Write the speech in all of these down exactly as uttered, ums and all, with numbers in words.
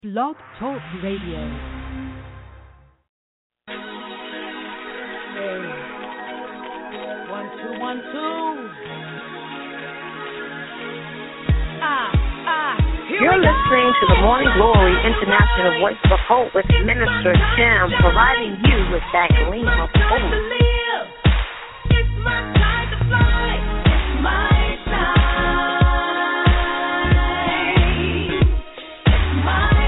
Blog Talk Radio. Hey, one, two, one, two. Ah, ah, here You're we go. listening to the Morning Glory International Voice of Hope with Minister Kim, providing you with that gleam of Time to hope. live. It's my time to fly. It's my time. It's my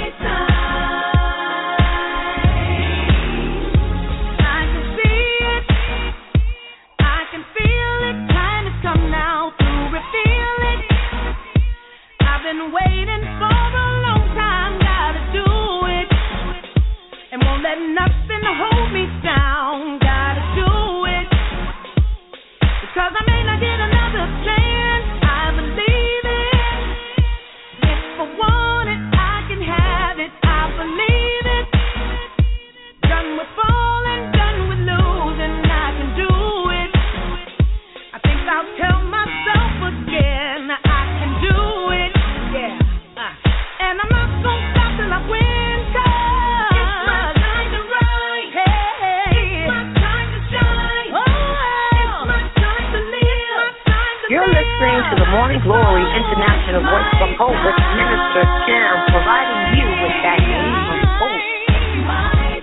time. I can see it. I can feel it. Time has come now to reveal it. I've been waiting for a long time. Gotta do it. And won't let nothing hold me down. Gotta do it. Because I may not get another chance. I believe it. If I want it, I can have it. I believe it. Done with falling, done with losing. I can do it. I think I'll tell myself again. I can do it. Yeah. Uh, and I'm not gonna stop till I win. 'Cause it's my time to rise. Hey, it's my time to shine. Oh, it's my time to live. My time to You're live. listening to the Morning Glory International Voice of Hope with Minister Kim, providing you with that gleam of hope. My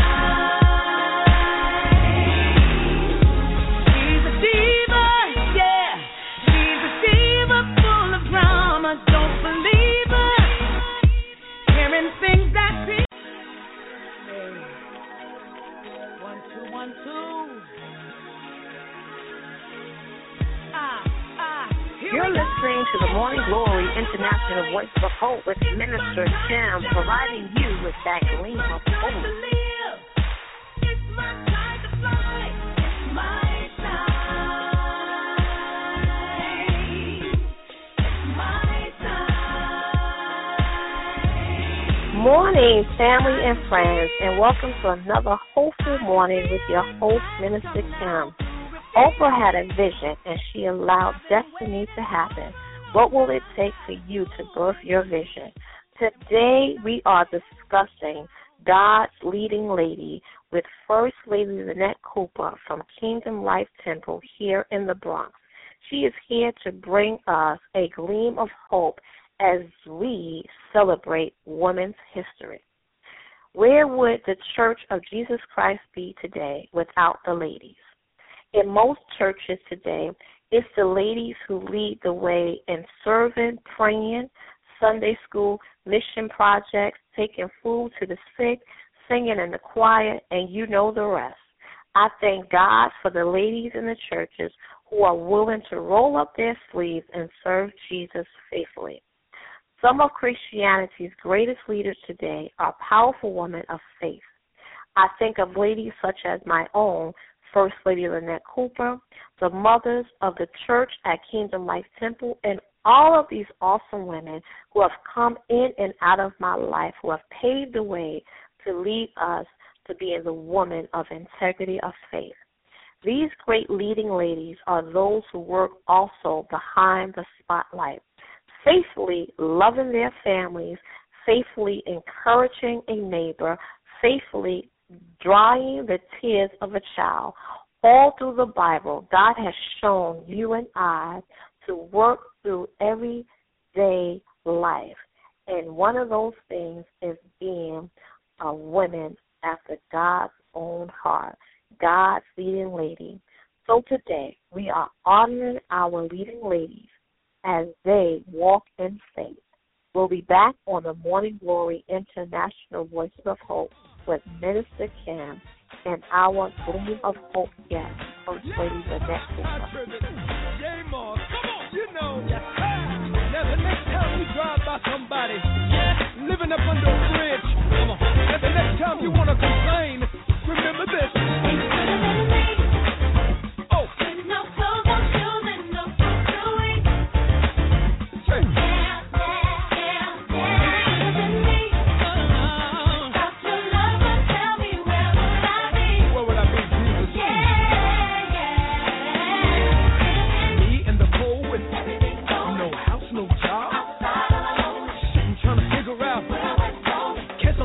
time. She's a diva, yeah. She's a diva full of drama. Don't believe her. Hearing things that people. Hey, one, two, one, two. Ah, ah. Here You're we go. listening to the Morning Glory International Voice of Hope with Minister Kim, providing you with that gleam of Time to hope. live. It's my time to fly. It's my time. It's my time. Morning, family and friends, and welcome to another hopeful morning with your host, Minister Kim. Oprah had a vision, and she allowed destiny to happen. What will it take for you to birth your vision? Today, we are discussing God's leading lady with First Lady Lynette Cooper from Kingdom Life Temple here in the Bronx. She is here to bring us a gleam of hope as we celebrate Women's History. Where would the Church of Jesus Christ be today without the ladies? In most churches today, it's the ladies who lead the way in serving, praying, Sunday school, mission projects, taking food to the sick, singing in the choir, and you know the rest. I thank God for the ladies in the churches who are willing to roll up their sleeves and serve Jesus faithfully. Some of Christianity's greatest leaders today are powerful women of faith. I think of ladies such as my own, First Lady Lynette Cooper, the mothers of the church at Kingdom Life Temple, and all of these awesome women who have come in and out of my life, who have paved the way to lead us to being the woman of integrity of faith. These great leading ladies are those who work also behind the spotlight, faithfully loving their families, faithfully encouraging a neighbor, faithfully drying the tears of a child. All through the Bible, God has shown you and I to work through everyday life. And one of those things is being a woman after God's own heart, God's leading lady. So today, we are honoring our leading ladies as they walk in faith. We'll be back on the Morning Glory International Voice of Hope with Minister Kim and our Gleam of Hope guest, First Lady Lynette Cooper. Yay, Mark. Come on. You know. Now, the next time you drive by somebody living up under a bridge, come on. And the next time you want to complain, remember this. Oh. There's no clothes on shoes and no food to eat. Say. Where would I be, Jesus? Me in the cold with no house, no job. Sitting trying to figure out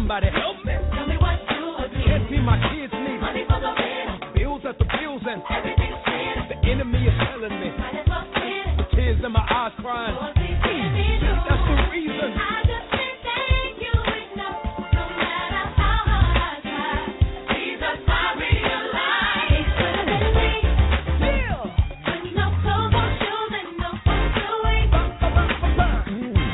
somebody help me. Tell me what you would do. Can't see my kids need Money for the rent. bills after bills and Everything is clear. the enemy is telling me. Might as well quit it. The tears in my eyes crying. Lord, please give me true. That's the reason. I just can't thank you enough. No matter how hard I try. Jesus, I realize it could have been me. Yeah. With no clothes or shoes and no food to eat. Yeah, yeah,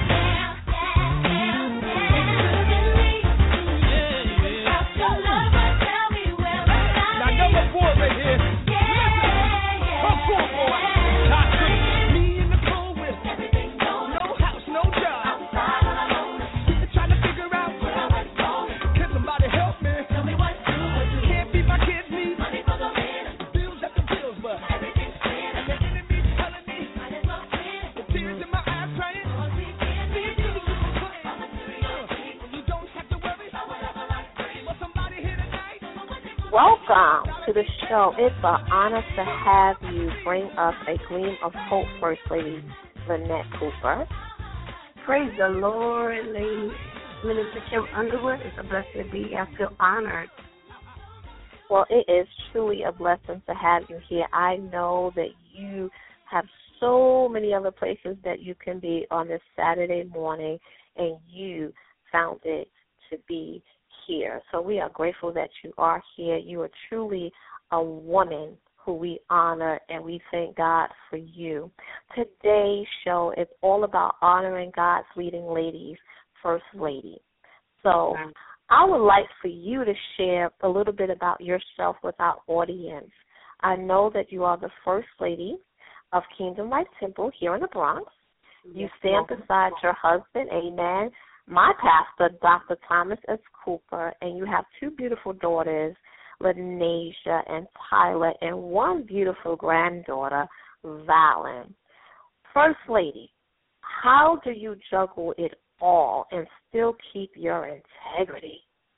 yeah, yeah. It could have been me. Without your love, but tell me where would I Now, be? number four right here. Yeah, yeah. Come on, boy. Not good. Me in the cold with Everything's going no house, no job. outside all alone. Trying to figure out Where I was going. can somebody help me? Tell me what you would do. Can't feed my kids need Money for the rent. bills after bills, but Everything's clear. and the enemy's telling me Might as well quit it. the tears in my eyes crying. Lord, please give me true. You don't have to worry for somebody here tonight. Welcome to the show. It's an honor to have you bring us a gleam of hope, First Lady Lynette Cooper. Praise the Lord, Lady Minister Kim Underwood. It's a blessing to be here. I feel honored. Well, it is truly a blessing to have you here. I know that you have so many other places that you can be on this Saturday morning, and you found it to be here. So we are grateful that you are here. You are truly a woman who we honor, and we thank God for you. Today's show is all about honoring God's leading ladies, First Lady. So I would like for you to share a little bit about yourself with our audience. I know that you are the First Lady of Kingdom Life Temple here in the Bronx. You stand beside your husband, amen, my pastor, Doctor Thomas S. Cooper, and you have two beautiful daughters, Lanasia and Tyler, and one beautiful granddaughter, Valen. First Lady, how do you juggle it all and still keep your integrity?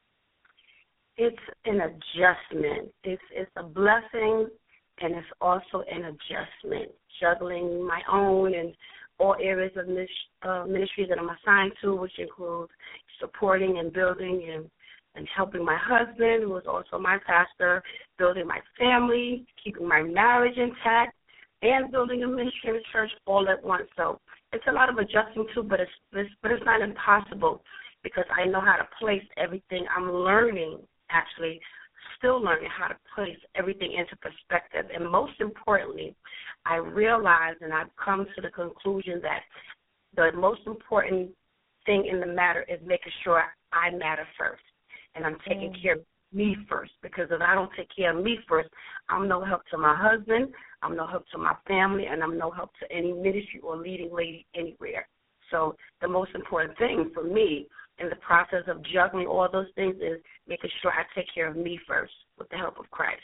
It's an adjustment. It's it's a blessing, and it's also an adjustment. Juggling my own and all areas of mis- uh, ministry that I'm assigned to, which includes supporting and building and, and helping my husband, who is also my pastor, building my family, keeping my marriage intact, and building a ministry in the church all at once. So it's a lot of adjusting too, but it's, it's but it's not impossible because I know how to place everything. I'm learning, actually, still learning how to place everything into perspective. And most importantly, I realize and I've come to the conclusion that the most important thing in the matter is making sure I matter first. And I'm taking mm-hmm. care of me first, because if I don't take care of me first, I'm no help to my husband, I'm no help to my family, and I'm no help to any ministry or leading lady anywhere. So the most important thing for me in the process of juggling all those things is making sure I take care of me first with the help of Christ.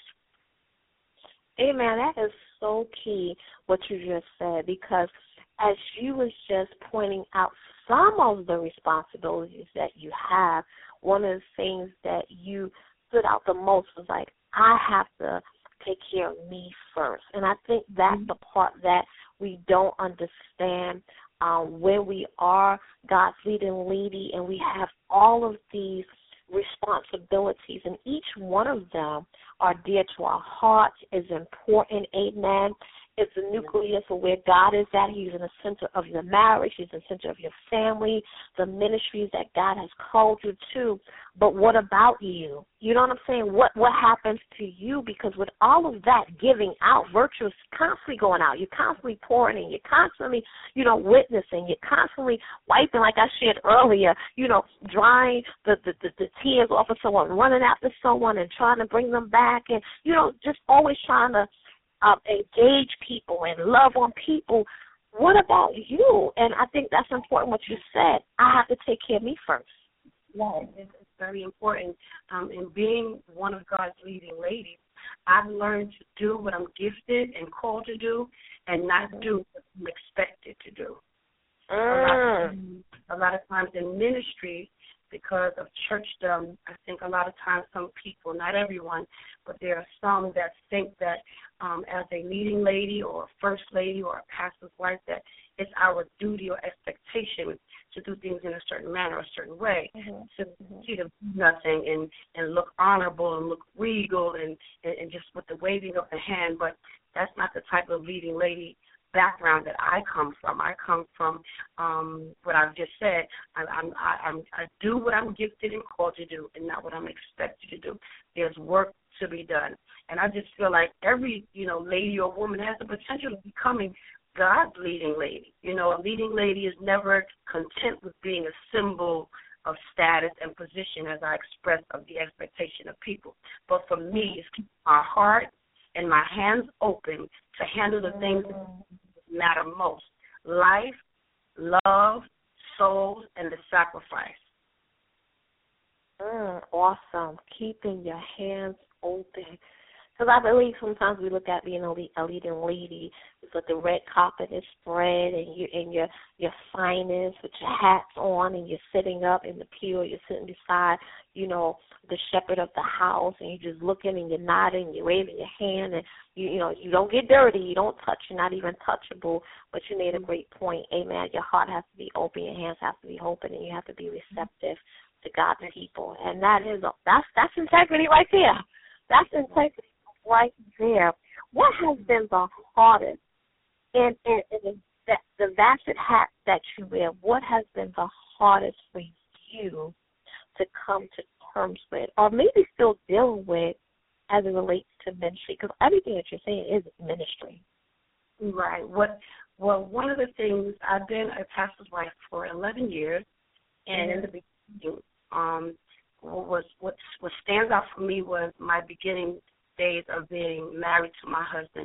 Amen. That is so key, what you just said, because as you was just pointing out some of the responsibilities that you have, one of the things that you stood out the most was like, I have to take care of me first. And I think that's the part that we don't understand. Um, when we are God's leading lady and we have all of these responsibilities, and each one of them are dear to our heart, is important, amen. It's the nucleus of where God is at. He's in the center of your marriage. He's in the center of your family, the ministries that God has called you to. But what about you? You know what I'm saying? What what happens to you? Because with all of that giving out, virtue is constantly going out. You're constantly pouring in. You're constantly, you know, witnessing. You're constantly wiping, like I shared earlier, you know, drying the, the, the, the tears off of someone, running after someone and trying to bring them back. And, you know, just always trying to Um, engage people and love on people. What about you? And I think that's important what you said. I have to take care of me first. Yes, it's, it's very important. Um, in being one of God's leading ladies, I've learned to do what I'm gifted and called to do and not do what I'm expected to do. Mm. A, lot of, a lot of times in ministry, because of churchdom, I think a lot of times some people, not everyone, but there are some that think that um, as a leading lady or a first lady or a pastor's wife, that it's our duty or expectation to do things in a certain manner, a certain way, mm-hmm. to mm-hmm. see the nothing and, and look honorable and look regal and, and, and just with the waving of the hand. But that's not the type of leading lady background that I come from. I come from um, what I've just said. I, I'm, I, I'm, I do what I'm gifted and called to do, and not what I'm expected to do. There's work to be done, and I just feel like every you know lady or woman has the potential of becoming God's leading lady. You know, a leading lady is never content with being a symbol of status and position, as I express of the expectation of people. But for me, it's keeping my heart and my hands open to handle the things that matter most: life, love, souls, and the sacrifice. Mm, awesome. Keeping your hands open. Because I believe sometimes we look at being a, lead, a leading lady, it's like the red carpet is spread and you in your your finest with your hats on and you're sitting up in the pew, you're sitting beside, you know, the shepherd of the house, and you're just looking and you're nodding, you're waving your hand, and you you know you don't get dirty, you don't touch, you're not even touchable. But you made a great point, amen. Your heart has to be open, your hands have to be open, and you have to be receptive to God's people, and that is that's that's integrity right there. That's integrity right there. What has been the hardest in, in, in the, the vast hat that you wear? What has been the hardest for you to come to terms with, or maybe still dealing with, as it relates to ministry? Because everything that you're saying is ministry. Right. What? Well, one of the things, I've been a pastor's wife for eleven years, and in the beginning, um, what was what what stands out for me was my beginning days of being married to my husband.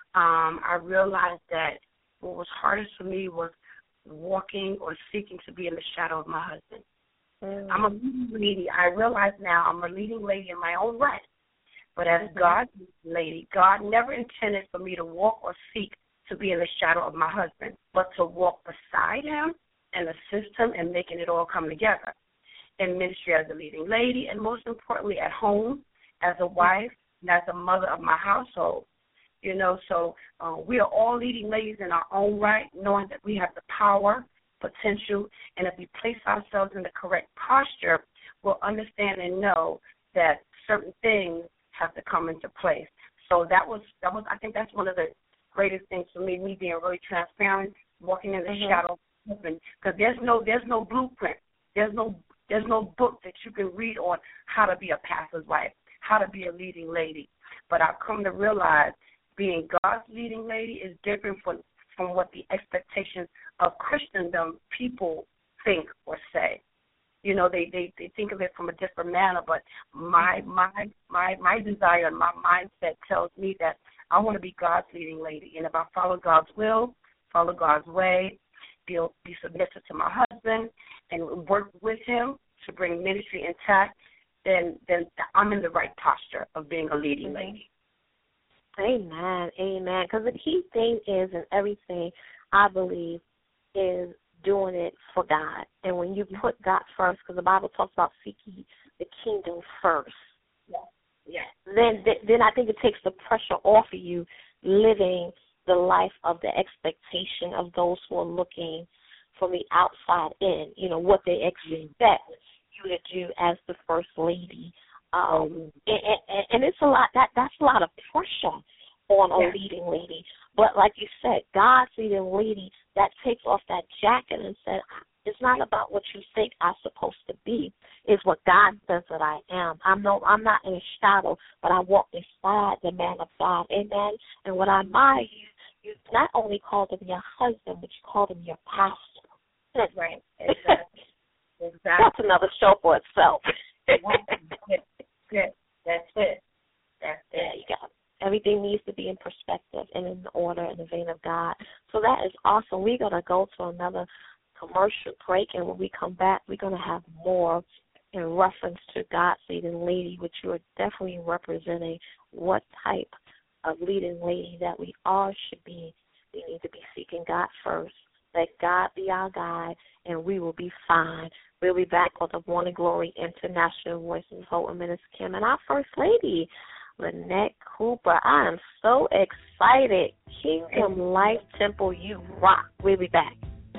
Um, I realized that what was hardest for me was walking or seeking to be in the shadow of my husband. Mm. I'm a leading lady. I realize now I'm a leading lady in my own right. But as mm-hmm. God's lady, God never intended for me to walk or seek to be in the shadow of my husband, but to walk beside him and assist him in making it all come together. In ministry as a leading lady, and most importantly at home as a wife, and as a mother of my household, you know, so uh, we are all leading ladies in our own right, knowing that we have the power, potential, and if we place ourselves in the correct posture, we'll understand and know that certain things have to come into place. So that was, that was, I think that's one of the greatest things for me, me being really transparent, walking in the mm-hmm. shadow, because there's no, there's no blueprint, there's no, there's no book that you can read on how to be a pastor's wife, how to be a leading lady. But I've come to realize being God's leading lady is different from, from what the expectations of Christendom people think or say. You know, they, they, they think of it from a different manner, but my my my my desire and my mindset tells me that I want to be God's leading lady. And if I follow God's will, follow God's way, be, be submissive to my husband, and work with him to bring ministry intact, then then I'm in the right posture of being a leading lady. Amen, amen. Because the key thing is, in everything, I believe, is doing it for God. And when you put God first, because the Bible talks about seeking the kingdom first, yeah. Yeah. then then I think it takes the pressure off of you living the life of the expectation of those who are looking from the outside in, you know, what they expect you to do as the first lady. Um, and, and, and it's a lot, that that's a lot of pressure on a yeah. leading lady. But like you said, God's leading lady, that takes off that jacket and said, it's not about what you think I'm supposed to be. It's what God says that I am. I'm no, I'm not in a shadow, but I walk beside the man of God. Amen. And what I admire, you, you not only called him your husband, but you called him your pastor. That's right. Exactly. Exactly. That's another show for itself. That's it. That's it. Yeah, you got it. Everything needs to be in perspective and in order in the vein of God. So that is awesome. We're going to go to another commercial break, and when we come back, we're going to have more in reference to God's leading lady, which you are definitely representing what type of leading lady that we all should be. We need to be seeking God first. Let God be our guide, and we will be fine. We'll be back with the Morning Glory International Voices Hope and Minister Kim and our First Lady, Lynette Cooper. I am so excited. Kingdom Life Temple, you rock. We'll be back.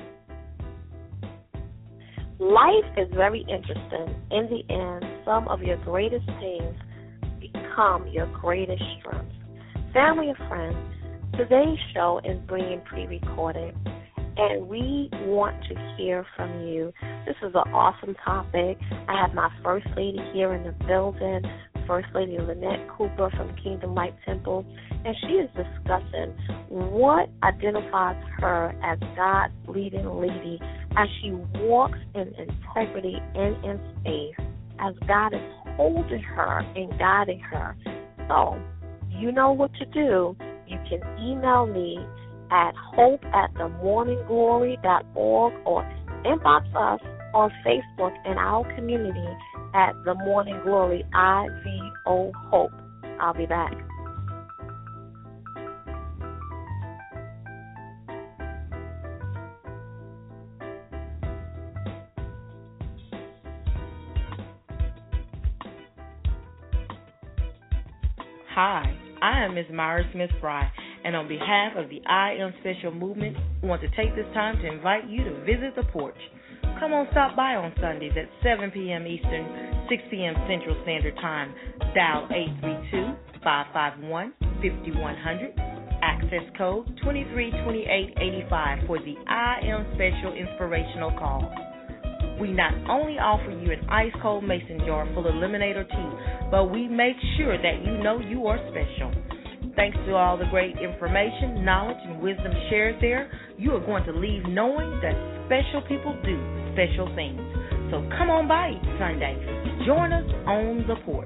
Life is very interesting. In the end, some of your greatest pains become your greatest strengths. Family and friends, today's show is being pre-recorded, and we want to hear from you. This is an awesome topic. I have my First Lady here in the building, First Lady Lynette Cooper from Kingdom Life Temple, and she is discussing what identifies her as God's leading lady as she walks in integrity and in faith, as God is holding her and guiding her. So, you know what to do. You can email me at hope at the morning glory dot org or inbox us on Facebook in our community at The Morning Glory, I V O Hope. I'll be back. Hi, I am Miz Myra Smith Fry, and on behalf of the I Am Special movement, I want to take this time to invite you to visit the porch. Come on, stop by on Sundays at seven p.m. Eastern, six p.m. Central Standard Time. Dial eight three two, five five one, five one zero zero, access code two three two eight eight five for the I Am Special Inspirational Call. We not only offer you an ice-cold mason jar full of lemonade or tea, but we make sure that you know you are special. Thanks to all the great information, knowledge, and wisdom shared there, you are going to leave knowing that special people do special things. So come on by each Sunday. Join us on the porch.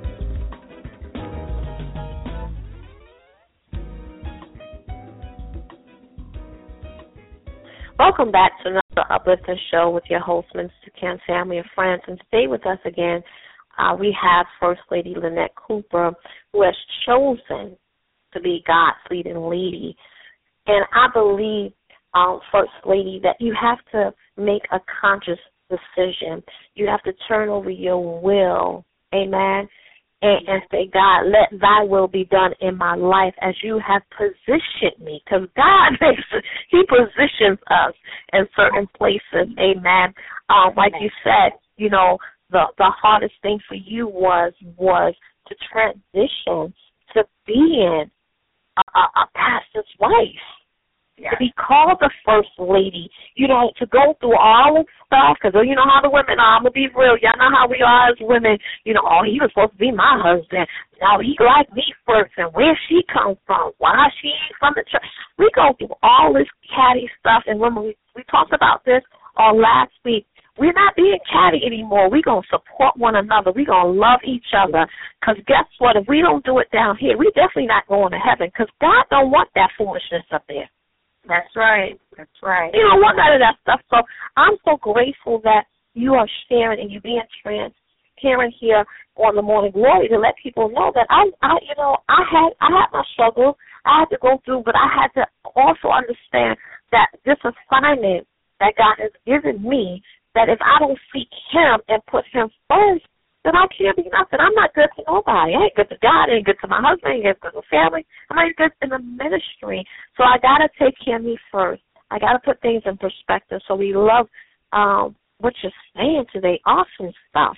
Welcome back to another uplifting show with your host, Minister Kim, family and friends. And stay with us again. Uh, we have First Lady Lynette Cooper, who has chosen to be God's leading lady. And I believe, um, First Lady, that you have to make a conscious decision. You have to turn over your will, amen, and, and say, God, let thy will be done in my life as you have positioned me. Because God makes it, he positions us in certain places, amen. Um, like you said, you know, the, the hardest thing for you was was to transition to being a, a, a pastor's wife. To be called the First Lady, you know, to go through all this stuff, because you know how the women are. I'm going to be real. Y'all know how we are as women. You know, oh, he was supposed to be my husband. Now, he liked me first, and where she come from? Why she ain't from the church? We go through all this catty stuff, and when we, we talked about this on last week, we're not being catty anymore. We're going to support one another. We're going to love each other, because guess what? If we don't do it down here, we're definitely not going to heaven, because God don't want that foolishness up there. That's right. That's right. You know, one out of that stuff. So I'm so grateful that you are sharing and you being transparent here on the Morning Glory to let people know that I, I, you know, I had, I had my struggle. I had to go through, but I had to also understand that this assignment that God has given me, that if I don't seek Him and put Him first, then I can't be nothing. I'm not good to nobody. I ain't good to God. I ain't good to my husband. I ain't good to the family. I'm not good in the ministry. So I got to take care of me first. I got to put things in perspective. So we love um, what you're saying today. Awesome stuff.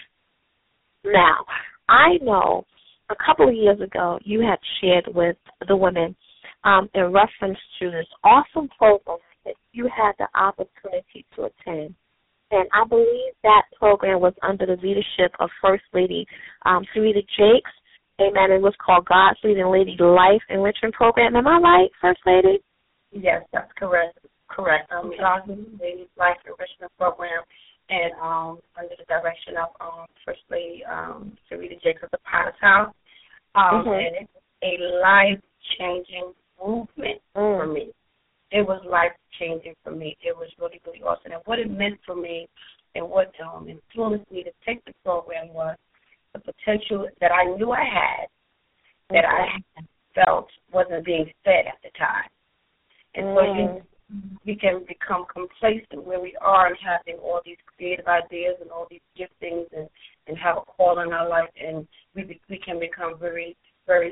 Now, I know a couple of years ago you had shared with the women um, in reference to this awesome program that you had the opportunity to attend. And I believe that program was under the leadership of First Lady um, Sarita Jakes. Amen. It was called God's Leading Lady Life Enrichment Program. Am I right, First Lady? Yes, that's correct. Correct. Um, God's Leading Lady Life Enrichment Program, and um, under the direction of um, First Lady um, Sarita Jakes of the Potter's House. Um, mm-hmm. And it's a life-changing movement mm. for me. It was life-changing for me. It was really, really awesome. And what it meant for me and what um, influenced me to take the program was the potential that I knew I had, that I felt wasn't being fed at the time. And mm. so you, we can become complacent where we are and having all these creative ideas and all these giftings and, and have a call in our life, and we we can become very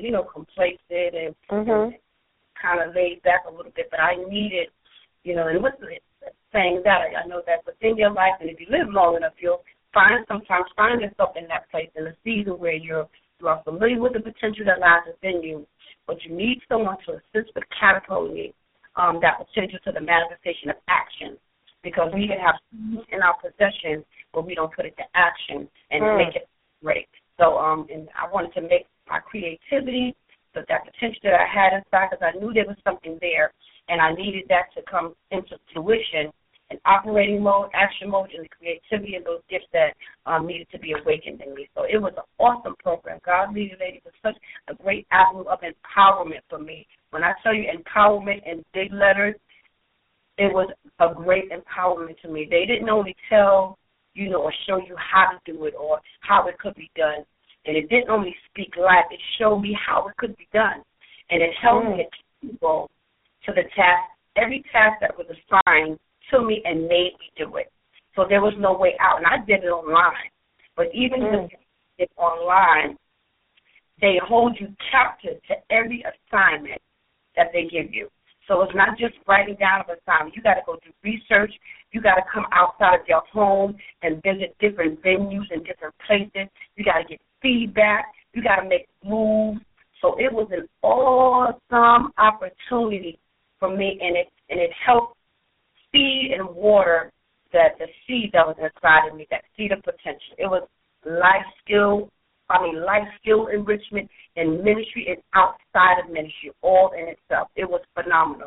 you know, complacent and, mm-hmm. and kind of laid back a little bit. But I needed, you know, and what's the saying that I know that within your life, and if you live long enough, you'll find sometimes find yourself in that place in a season where you're you are familiar with the potential that lies within you, but you need someone to assist with catapulting um, that potential to the manifestation of action. Because we can have in our possession, but we don't put it to action and mm. make it great. So, um, and I wanted to make my creativity, but that potential that I had inside, because I knew there was something there, and I needed that to come into fruition in operating mode, action mode, and the creativity and those gifts that um, needed to be awakened in me. So it was an awesome program. God Leader Lady was such a great avenue of empowerment for me. When I tell you empowerment in big letters, it was a great empowerment to me. They didn't only tell, you know, or show you how to do it or how it could be done. And it didn't only speak life. It showed me how it could be done. And it held mm. me accountable to the task, every task that was assigned to me and made me do it. So there was no way out. And I did it online. But even mm. if you did it online, they hold you captive to every assignment that they give you. So it's not just writing down of assignment. You got to go do research. You got to come outside of your home and visit different venues and different places. You got to get feedback. You got to make moves. So it was an awesome opportunity for me, and it and it helped feed and water that the seed that was inside of me, that seed of potential. It was life skill. I mean, life skill enrichment in ministry and outside of ministry, all in itself. It was phenomenal.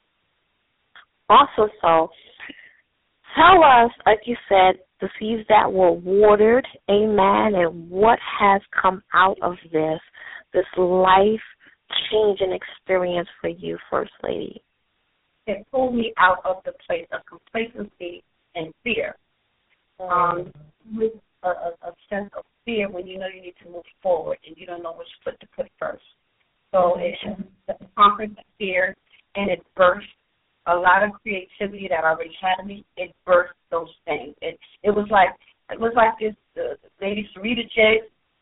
Also, so tell us, like you said, the seeds that were watered, amen, and what has come out of this, this life-changing experience for you, First Lady. It pulled me out of the place of complacency and fear. Um, with a, a, a sense of fear when you know you need to move forward and you don't know which foot to put first. So it conquered the fear, and it birthed a lot of creativity that I already had in me. It birthed those things. It it was like it was like this uh, lady Sarita J.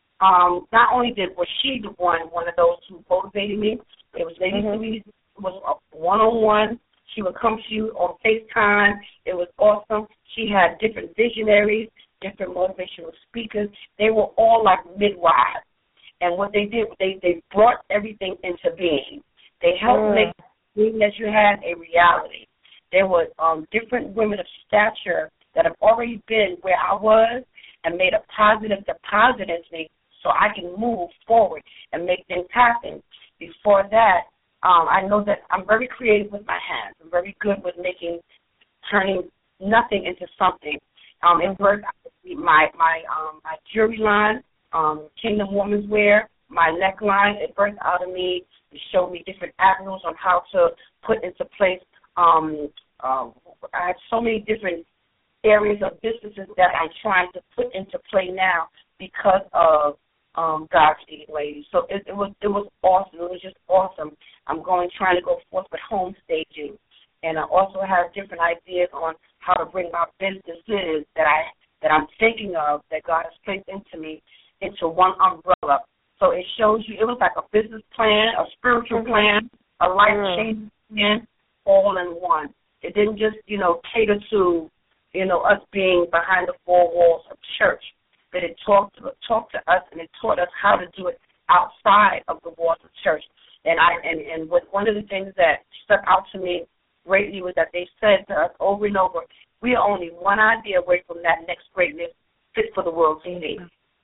Um, not only did was she the one one of those who motivated me, it was Lady mm-hmm. Sarita. It was a one on one. She would come to you on FaceTime. It was awesome. She had different visionaries, different motivational speakers. They were all like midwives. And what they did, they, they brought everything into being. They helped mm. make the dream that you had a reality. There were um, different women of stature that have already been where I was and made a positive deposit into me so I can move forward and make things happen. Before that, um, I know that I'm very creative with my hands. I'm very good with making, turning nothing into something. Um, it worked. My my um, my jewelry line, um, Kingdom Woman's Wear, my neckline, it birthed out of me. It showed me different avenues on how to put into place. Um, um, I have so many different areas of businesses that I'm trying to put into play now because of um, God's Leading Lady. So it, it was it was awesome. It was just awesome. I'm going trying to go forth with home staging, and I also have different ideas on how to bring my businesses that I that I'm thinking of that God has placed into me into one umbrella. So it shows you, it was like a business plan, a spiritual plan, a life-changing plan, all in one. It didn't just, you know, cater to, you know, us being behind the four walls of church, but it talked to, talked to us and it taught us how to do it outside of the walls of church. And I and, and what, one of the things that stuck out to me greatly was that they said to us over and over, we are only one idea away from that next greatness fit for the world to see.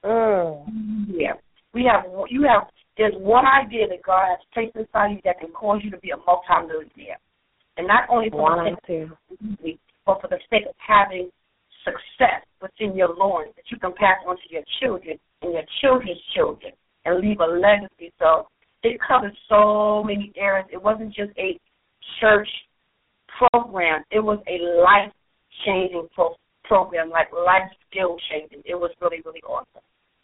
Mm. Yeah. We have, you have, there's one idea that God has placed inside you that can cause you to be a multimillionaire. And not only for the sake of, but for the sake of having success within your loins that you can pass on to your children and your children's children and leave a legacy. So it covers so many areas. It wasn't just a church program. It was a life-changing pro- program, like life skill-changing. It was really, really awesome.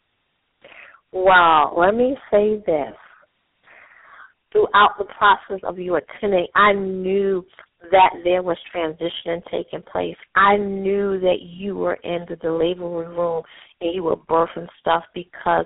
Wow. Let me say this. Throughout the process of you attending, I knew that there was transition taking place. I knew that you were in the delivery room and you were birthing stuff because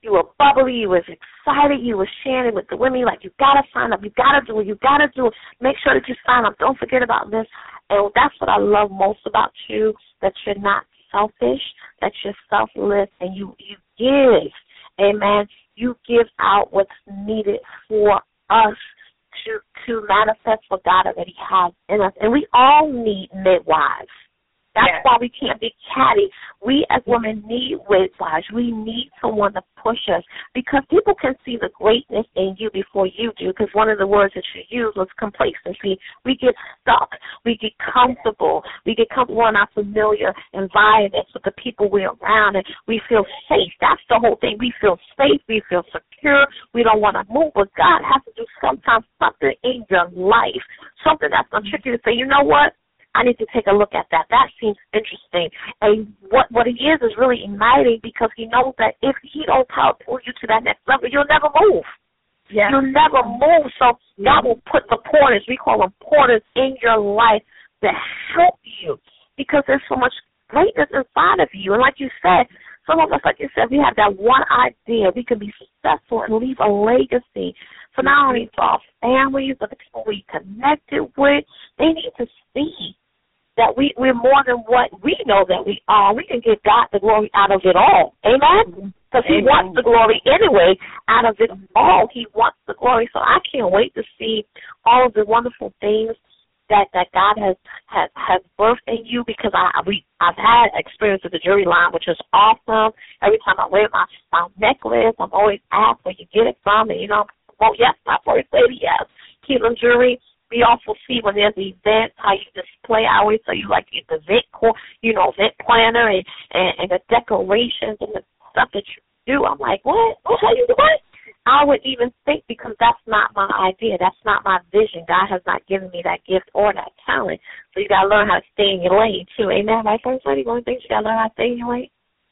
You were bubbly. You was excited. You were sharing with the women. Like, you got to sign up. You got to do it. You got to do it. Make sure that you sign up. Don't forget about this. And that's what I love most about you, that you're not selfish, that you're selfless, and you, you give. Amen. You give out what's needed for us to to manifest what God already has in us. And we all need midwives. That's yes. why we can't be catty. We as women need midwives. We need someone to push us, because people can see the greatness in you before you do, because one of the words that you used was complacency. We get stuck. We get comfortable. We get comfortable in our familiar environments with the people we're around, and we feel safe. That's the whole thing. We feel safe. We feel secure. We don't want to move, but God has to do sometimes something in your life, something that's going to trick you to say, you know what? I need to take a look at that. That seems interesting. And what what he is is really igniting, because he knows that if he don't help pull you to that next level, you'll never move. Yes. You'll never move. So God will put the porters, we call them porters, in your life to help you, because there's so much greatness inside of you. And like you said, some of us, like you said, we have that one idea. We can be successful and leave a legacy. So not only for our families, but the people we connected with, they need to see that we, we're more than what we know that we are. We can get God the glory out of it all. Amen? Because he wants the glory anyway out of it all. He wants the glory. So I can't wait to see all of the wonderful things that, that God has, has has birthed in you, because I we I've had experience with the jewelry line, which is awesome. Every time I wear my, my necklace, I'm always asked where you get it from. And, you know, well, yes, my first lady, yes, Keelan Jewelry. We also see when there's events, how you display. I always tell you, like, the event, you know, event planner and, and, and the decorations and the stuff that you do. I'm like, what? Oh, how you do what? I would even think, because that's not my idea. That's not my vision. God has not given me that gift or that talent. So you got to learn how to stay in your lane, too. Amen? Right, First Lady? One of the things you got to learn how to stay in your lane.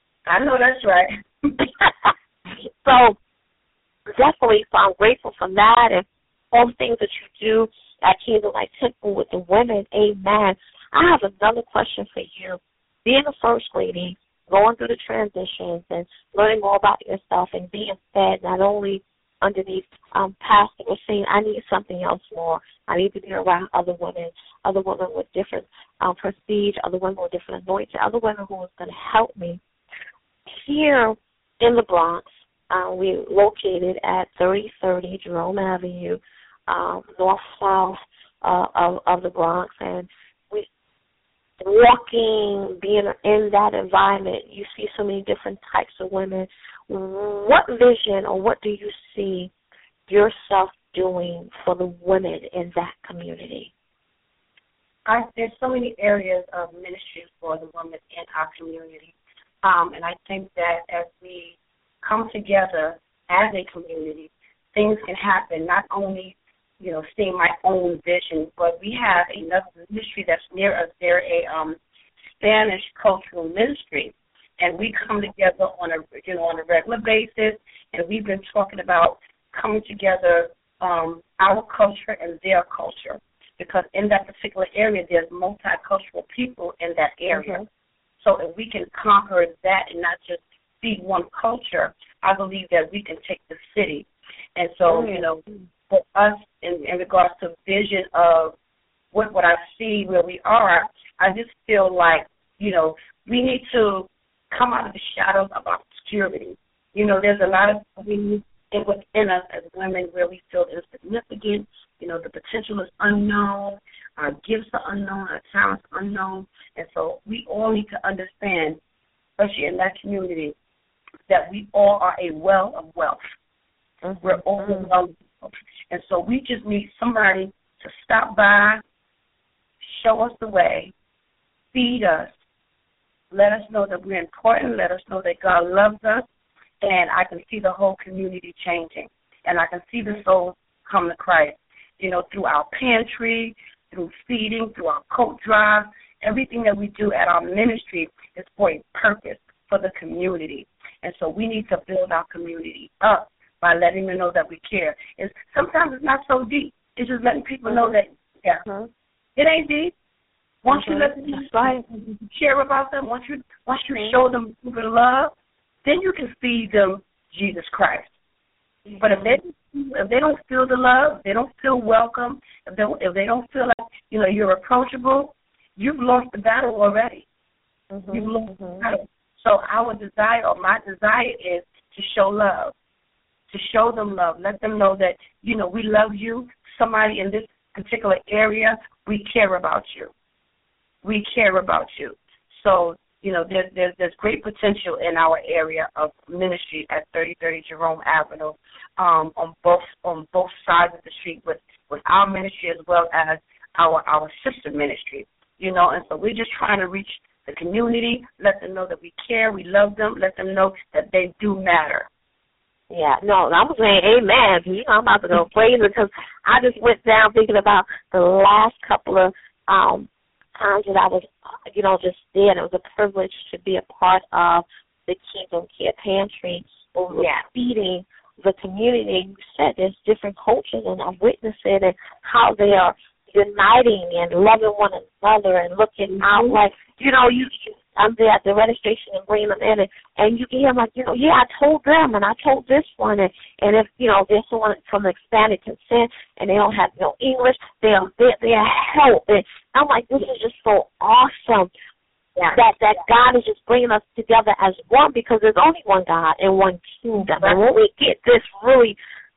I know that's right. So definitely, so I'm grateful for that and all the things that you do at Kingdom Light Temple with the women. Amen. I have another question for you. Being a first lady, going through the transitions and learning more about yourself and being fed not only underneath um, Pastor was saying, I need something else more. I need to be around other women, other women with different um, prestige, other women with different anointing, other women who are going to help me. Here in the Bronx, uh, we're located at thirty thirty Jerome Avenue, Um, north-south uh, of, of the Bronx, and we walking, being in that environment, you see so many different types of women. What vision or what do you see yourself doing for the women in that community? I, there's so many areas of ministry for the women in our community, um, and I think that as we come together as a community, things can happen, not only you know, seeing my own vision, but we have another ministry that's near us. They're a um, Spanish cultural ministry, and we come together on a you know on a regular basis, and we've been talking about coming together, um, our culture and their culture, because in that particular area there's multicultural people in that area. Mm-hmm. So if we can conquer that and not just be one culture, I believe that we can take the city. And so, mm-hmm. you know, for us, in, in regards to vision of what, what I see where we are, I just feel like, you know, we need to come out of the shadows of obscurity. You know, there's a lot of things within us as women where we feel insignificant. You know, the potential is unknown. Our gifts are unknown. Our talents are unknown. And so we all need to understand, especially in that community, that we all are a well of wealth. Mm-hmm. We're all well of wealth. And so we just need somebody to stop by, show us the way, feed us, let us know that we're important, let us know that God loves us, and I can see the whole community changing. And I can see the souls come to Christ, you know, through our pantry, through feeding, through our coat drive. Everything that we do at our ministry is for a purpose, for the community. And so we need to build our community up by letting them know that we care. It's, sometimes it's not so deep. It's just letting people know that, yeah, mm-hmm. it ain't deep. Once mm-hmm. you let them right. care about them, once you once you show them love, then you can feed them Jesus Christ. But if they if they don't feel the love, they don't feel welcome, if they if they don't feel like, you know, you're approachable, you've lost the battle already. Mm-hmm. You've lost mm-hmm. the battle. So our desire, or my desire, is to show love, to show them love. Let them know that, you know, we love you. Somebody in this particular area, we care about you. We care about you. So, you know, there's, there's, there's great potential in our area of ministry at thirty thirty Jerome Avenue, um, on both on both sides of the street with, with our ministry as well as our our sister ministry. You know, and so we're just trying to reach the community, let them know that we care, we love them, let them know that they do matter. Yeah, no, I'm saying amen. You know, I'm about to go crazy because I just went down thinking about the last couple of um, times that I was, you know, just there. And it was a privilege to be a part of the Kingdom Care Pantry where we were yeah. feeding the community. You said there's different cultures, and I'm witnessing and how they are uniting and loving one another and looking mm-hmm. out like, you know, you, you I'm there at the registration and bringing them in, and, and you can hear them like, you know, yeah, I told them, and I told this one, and, and if, you know, there's someone from the expanded consent, and they don't have no English, they'll, they're, they're help, and I'm like, this is just so awesome yeah. that, that God is just bringing us together as one, because there's only one God and one kingdom, and when we get this really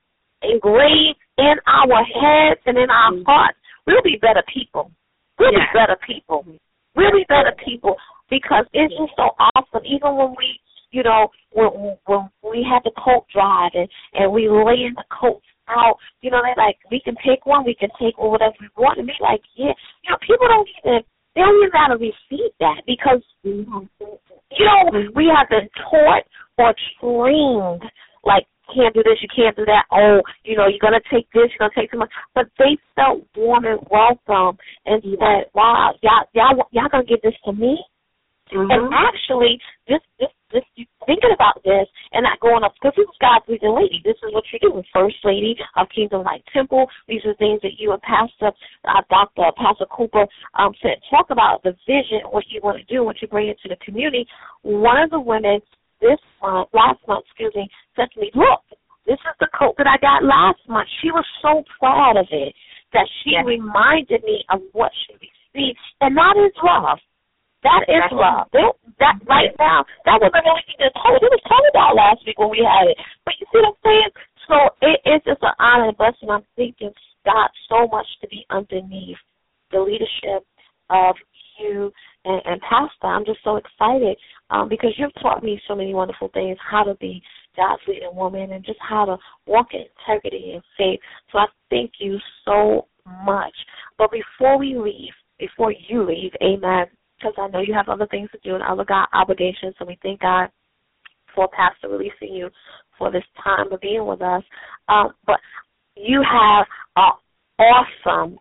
engraved in our heads and in our mm-hmm. hearts, we'll be better people. We'll yeah. be better people. We'll be better people. Because it's just so awesome. Even when we, you know, when, when we had the coat drive and, and we laying the coats out, you know, they're like, we can take one, we can take one, whatever we want. And be like, yeah, you know, people don't even, they don't even know how to receive that because, mm-hmm. you know, we have been taught or trained, like, can't do this, you can't do that. Oh, you know, you're going to take this, you're going to take too much. But they felt warm and welcome and said, wow, y'all, y'all, y'all going to give this to me? Mm-hmm. And actually, just, just, just thinking about this and not going up, because this is God's leading lady. This is what you do. First lady of Kingdom Light Temple. These are things that you and Pastor, uh, Doctor Pastor Cooper um, said. Talk about the vision, what you want to do, what you bring into the community. One of the women this month, last month, excuse me, said to me, look, this is the coat that I got last month. She was so proud of it that she yes. reminded me of what she received, and that is love. That is love. They, that right now, that wasn't really even told. It was told about last week when we had it. But you see what I'm saying? So it, it's just an honor and blessing. I'm thanking God so much to be underneath the leadership of you and, and Pastor. I'm just so excited um, because you've taught me so many wonderful things, how to be God's leading woman and just how to walk in integrity and faith. So I thank you so much. But before we leave, before you leave, amen, because I know you have other things to do and other God obligations, so we thank God for Pastor releasing you for this time of being with us. Um, but you have an awesome,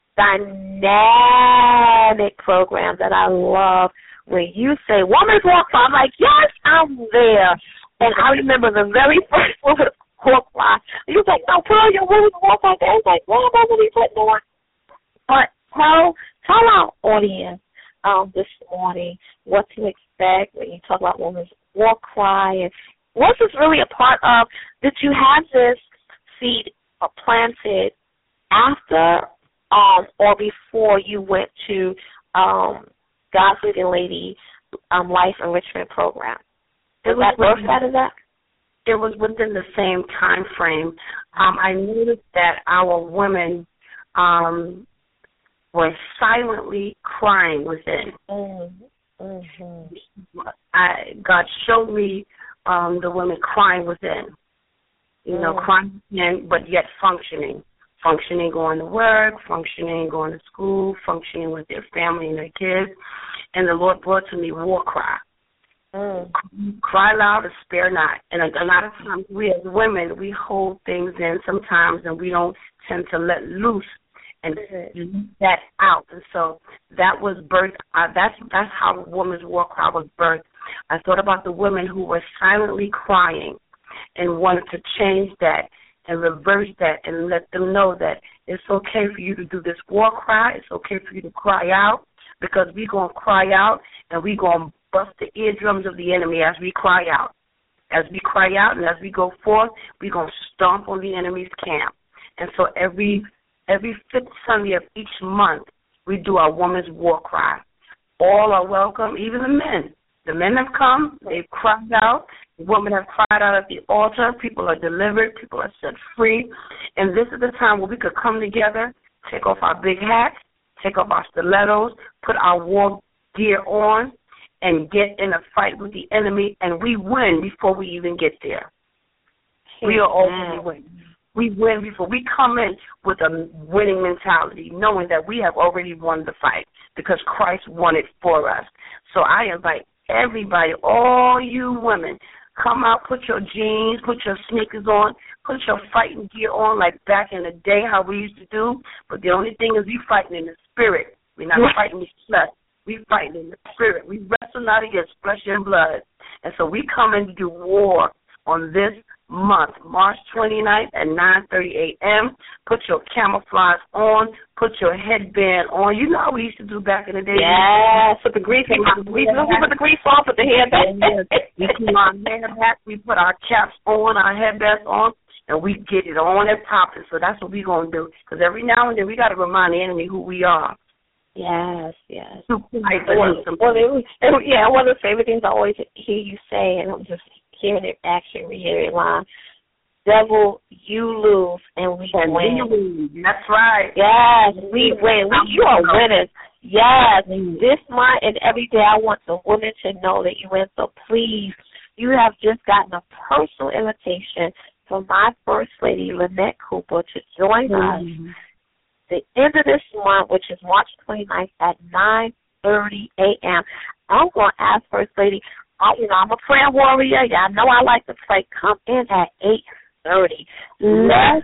dynamic program that I love. When you say Woman's Walk, I'm like, yes, I'm there. And I remember the very first Woman's Walk class. You was like, no, put on your Woman's Walk like that. I was like, what am I really putting on? But tell, tell our audience Um, this morning, what to expect when you talk about Women's War Cry, and what is really a part of? Did you have this seed planted after um, or before you went to um, God's Leading Lady um, Life Enrichment Program? Was that both sides of that? It was within the same time frame. Um, I noticed that our women um, were silently crying within. Mm-hmm. I, God showed me um, the women crying within, you mm. know, crying within, but yet functioning, functioning, going to work, functioning, going to school, functioning with their family and their kids. And the Lord brought to me war cry. Mm. Cry loud and spare not. And a, a lot of times we as women, we hold things in sometimes and we don't tend to let loose and mm-hmm. that out. And so that was birthed. Uh, that's that's how the Woman's War Cry was birthed. I thought about the women who were silently crying and wanted to change that and reverse that and let them know that it's okay for you to do this war cry. It's okay for you to cry out, because we're going to cry out and we're going to bust the eardrums of the enemy as we cry out. As we cry out and as we go forth, we're going to stomp on the enemy's camp. And so every every fifth Sunday of each month, we do our woman's war cry. All are welcome, even the men. The men have come, they've cried out, the women have cried out at the altar, people are delivered, people are set free, and this is the time where we could come together, take off our big hats, take off our stilettos, put our war gear on, and get in a fight with the enemy, and we win before we even get there. We are already winning. We win before we come in with a winning mentality, knowing that we have already won the fight because Christ won it for us. So I invite everybody, all you women, come out, put your jeans, put your sneakers on, put your fighting gear on like back in the day how we used to do. But the only thing is we fighting in the spirit. We're not fighting with flesh. We fighting in the spirit. We wrestle not against flesh and blood. And so we come in to do war on this month, March twenty-ninth at nine thirty a.m. Put your camouflage on. Put your headband on. You know how we used to do back in the day? Yes, put the grease on. We put the grease on, put the headband. We put our hair back. We put our caps on, our headbands on, and we get it on and popping. So that's what we're going to do. Because every now and then we got to remind the enemy who we are. Yes, yes. Well, well, it was, it was, yeah, one of the favorite things I always hear you say, and I'm just hearing it, actually rehearing line. Devil, you lose, and we and win. win. That's right. Yes, we win. We, you are winners. Yes, this month and every day I want the women to know that you win. So please, you have just gotten a personal invitation from my First Lady, Lynette Cooper, to join mm-hmm. us the end of this month, which is March twenty-ninth at nine thirty a.m. I'm going to ask First Lady, I, you know, I'm a prayer warrior. Y'all know I like to pray. Come in at eight thirty. Let's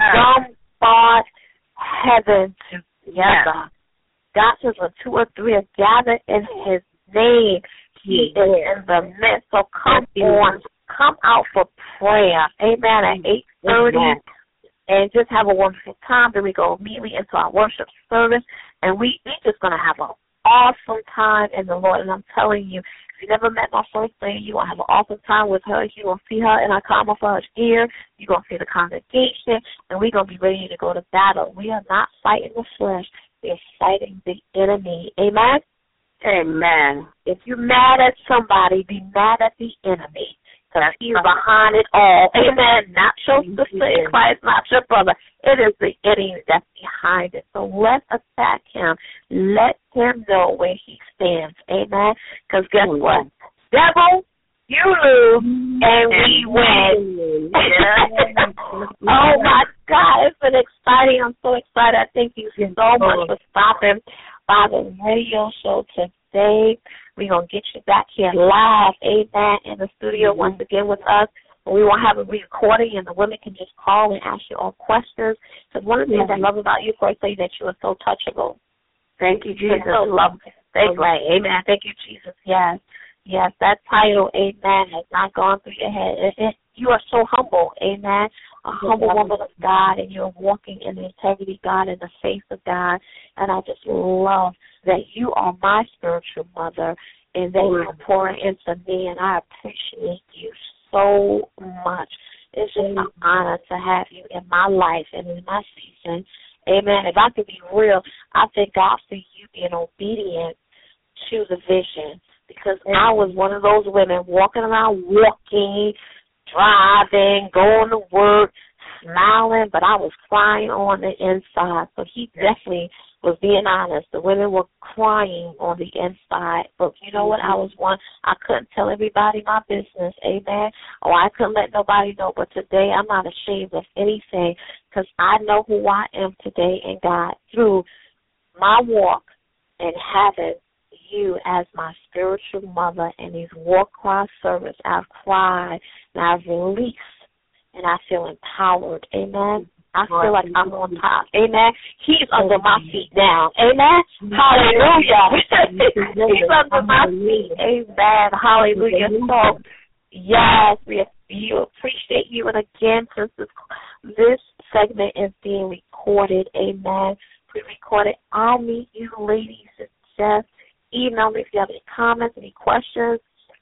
bombard heaven together. God says when two or three are gathered in his name, he is in the midst. So come on, come out for prayer. Amen. At eight thirty. And just have a wonderful time. Then we go immediately into our worship service. And we, we just going to have an awesome time in the Lord. And I'm telling you, if you never met my First Lady, you're going to have an awesome time with her. You're going to see her in our camouflage gear. You're going to see the congregation. And we're going to be ready to go to battle. We are not fighting the flesh. We're fighting the enemy. Amen? Amen. If you're mad at somebody, be mad at the enemy. Because he's behind it all. Amen. Not your sister in Christ, not your brother. It is the enemy that's behind it. So let's attack him. Let him know where he stands. Amen. Because guess what? Devil, you lose, and we win. Oh, my God. It's been exciting. I'm so excited. I thank you so much for stopping by the radio show today. We're going to get you back here live, amen, in the studio once again with us. We won't have a recording, and the women can just call and ask you all questions. Because one of the things I love about you, First Lady, that you are so touchable. Thank you, Jesus. You're so lovely. Thank you. Amen. Thank you, Jesus. Yes. Yes, that title, amen, has not gone through your head. It, it, you are so humble, amen, a humble woman of God, and you're walking in the integrity of God, in the faith of God. And I just love that you are my spiritual mother and that you're pouring into me, and I appreciate you so much. It's just an honor to have you in my life and in my season. Amen. If I could be real, I thank God for you being obedient to the vision, because I was one of those women walking around, walking, driving, going to work, smiling, but I was crying on the inside. So he definitely was being honest. The women were crying on the inside. But you know what? I was one. I couldn't tell everybody my business. Amen. Or I couldn't let nobody know. But today I'm not ashamed of anything, because I know who I am today in God through my walk and having you as my spiritual mother in these war cry service. I've cried and I've released, and I feel empowered. Amen. I feel like I'm on top. Amen. He's under my feet now. Amen. Hallelujah. He's under my feet. Amen. Hallelujah. So, yes, we you appreciate you. And again, since this, this segment is being recorded, amen, pre-recorded, I'll meet you ladies and just email me if you have any comments, any questions.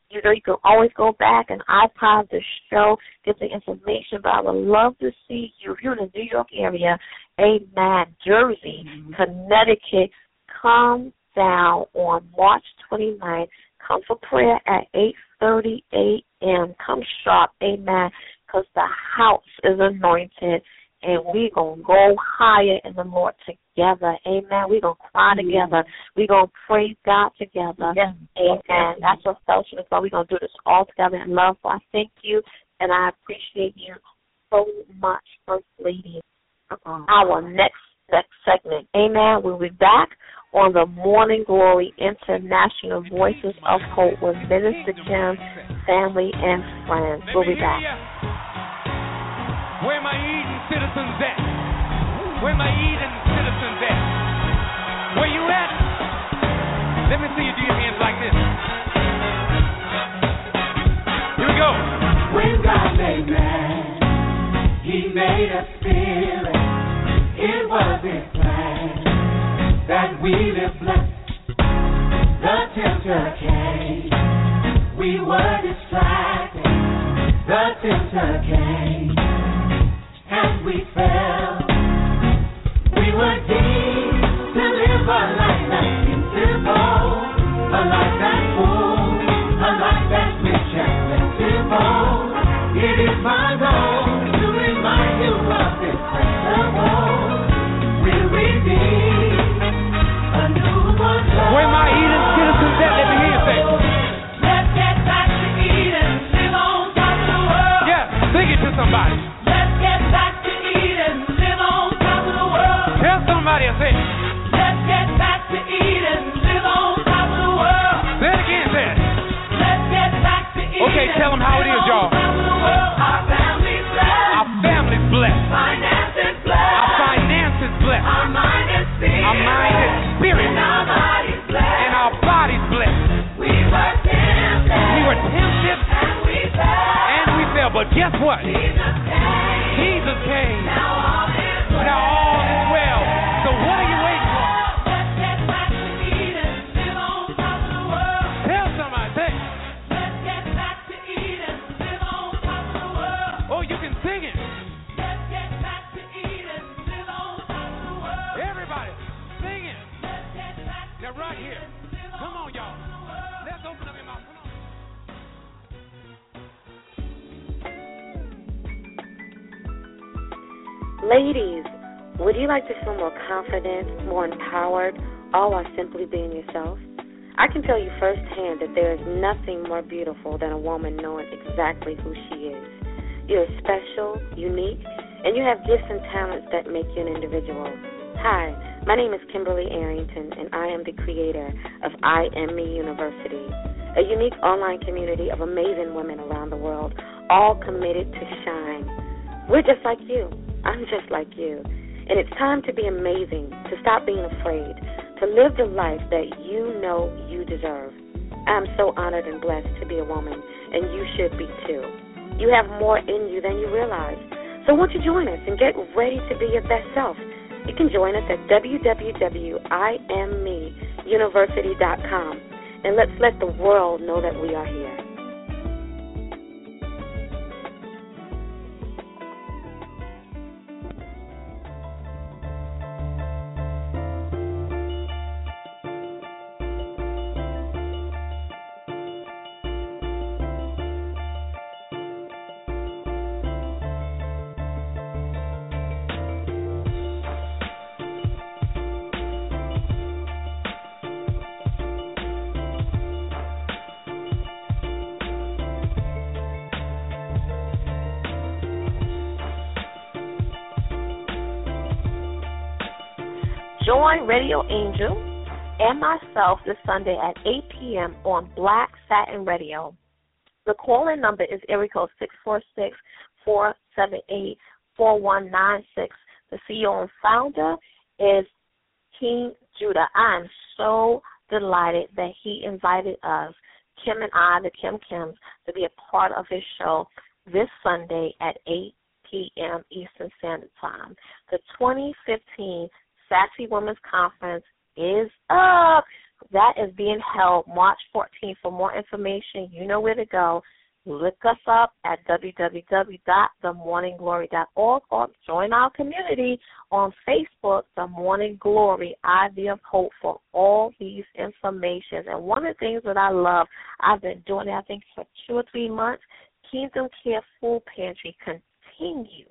You know, you can always go back and archive the show, get the information, but I would love to see you. If you're in the New York area, amen, Jersey, mm-hmm. Connecticut, come down on March twenty-ninth. Come for prayer at eight thirty a.m. Come sharp, amen, because the house is anointed, and we're going to go higher in the Lord together, amen. We're going to cry together. We're going to praise God together, yeah. amen. That's what fellowship is about. We're going to do this all together in love. So I thank you, and I appreciate you so much, First Lady. Uh-uh. Our next, next segment, amen. We'll be back on the Morning Glory International Voices of Hope with Minister Kim, family, and friends. We'll be back. Where my Eden citizens at? Where my Eden citizens at? Where you at? Let me see you do your hands like this. Here we go. When God made man, He made us feel it. It was His plan that we live blessed. The tempter came. We were distracted. The tempter came. And we fell. We were deemed to live a life that's beautiful, a life that's full, a life that's rich and plentiful. It is my goal to remind you of this principle. We're redeemed, a newborn love. Where my Eden citizens at? Let me hear you say. Let's get back to Eden, live on top of the world. Yeah, sing it to somebody. Somebody say, let's get back to Eden, live on top of the world. Say it again, say it. Let's get back to Eden. Okay, tell them how it is, y'all. Our family's blessed. Our family's blessed. Finances blessed. Our finances blessed. Our mind and spirit. Our mind and spirit. And our bodies blessed. And our bodies blessed. We were tempted. We were tempted. And we fell. And we fell. But guess what? Jesus came. Jesus came. Now all is well. Now all is well. So what are you waiting for? Let's get back to Eden, live on top of the world. Tell somebody, say. Let's get back to Eden, live on top of the world. Oh, you can sing it. Let's get back to Eden, live on top of the world. Everybody, sing it. Let's get back to now right here. Eden, Come on, y'all. Let's open up your mouth. Come on. Ladies, would you like to feel more confident, more empowered, all while simply being yourself? I can tell you firsthand that there is nothing more beautiful than a woman knowing exactly who she is. You're special, unique, and you have gifts and talents that make you an individual. Hi, my name is Kimberly Arrington, and I am the creator of I Am Me University, a unique online community of amazing women around the world, all committed to shine. We're just like you. I'm just like you. And it's time to be amazing, to stop being afraid, to live the life that you know you deserve. I'm so honored and blessed to be a woman, and you should be too. You have more in you than you realize. So won't you join us and get ready to be your best self? You can join us at w w w dot i am me university dot com, and let's let the world know that we are here. Join Radio Angel and myself this Sunday at eight p.m. on Black Satin Radio. The call-in number is area code six four six, four seven eight, four one nine six. The C E O and founder is King Judah. I'm so delighted that he invited us, Kim and I, the Kim Kims, to be a part of his show this Sunday at eight p.m. Eastern Standard Time. The twenty fifteen Sassy Women's Conference is up. That is being held March fourteenth. For more information, you know where to go. Look us up at w w w dot the morning glory dot org or join our community on Facebook, The Morning Glory, Ivy of Hope, for all these information. And one of the things that I love, I've been doing it, I think, for two or three months, Kingdom Care Food Pantry continues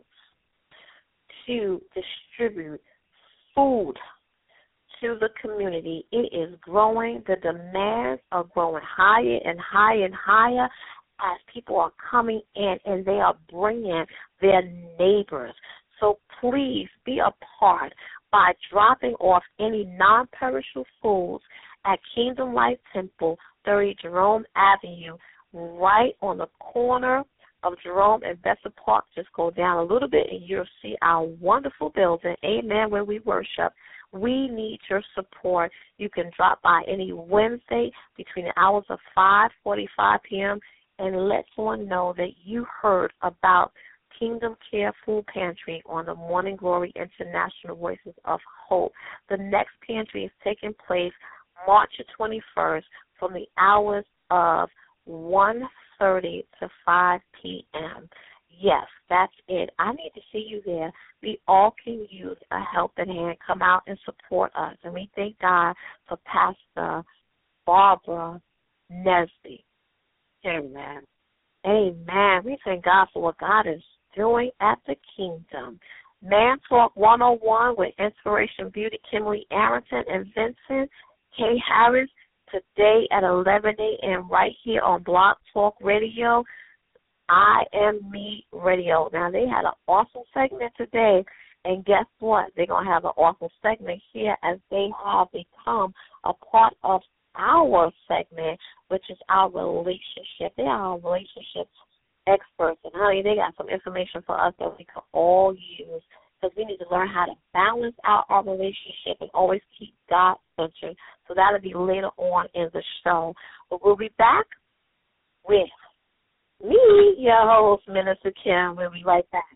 to distribute food to the community. It is growing. The demands are growing higher and higher and higher as people are coming in and they are bringing their neighbors. So please be a part by dropping off any non-perishable foods at Kingdom Life Temple, thirty Jerome Avenue, right on the corner of Jerome and Besser Park. Just go down a little bit and you'll see our wonderful building, amen, where we worship. We need your support. You can drop by any Wednesday between the hours of five forty-five p.m. and let someone know that you heard about Kingdom Care Food Pantry on the Morning Glory International Voices of Hope. The next pantry is taking place March twenty-first from the hours of one thirty to five p.m. Yes, that's it. I need to see you there. We all can use a helping hand. Come out and support us. And we thank God for Pastor Barbara Nesby. Amen. Amen. We thank God for what God is doing at the Kingdom. Man Talk one oh one with Inspiration Beauty, Kimberly Arrington and Vincent K. Harris, today at eleven a.m. right here on Blog Talk Radio, I Am Me Radio. Now, they had an awesome segment today, and guess what? They're going to have an awesome segment here as they have become a part of our segment, which is our relationship. They are our relationship experts, and honey, they got some information for us that we can all use, because we need to learn how to balance out our relationship and always keep God centered. So that'll be later on in the show. But we'll be back with me, your host, Minister Kim. We'll be right back.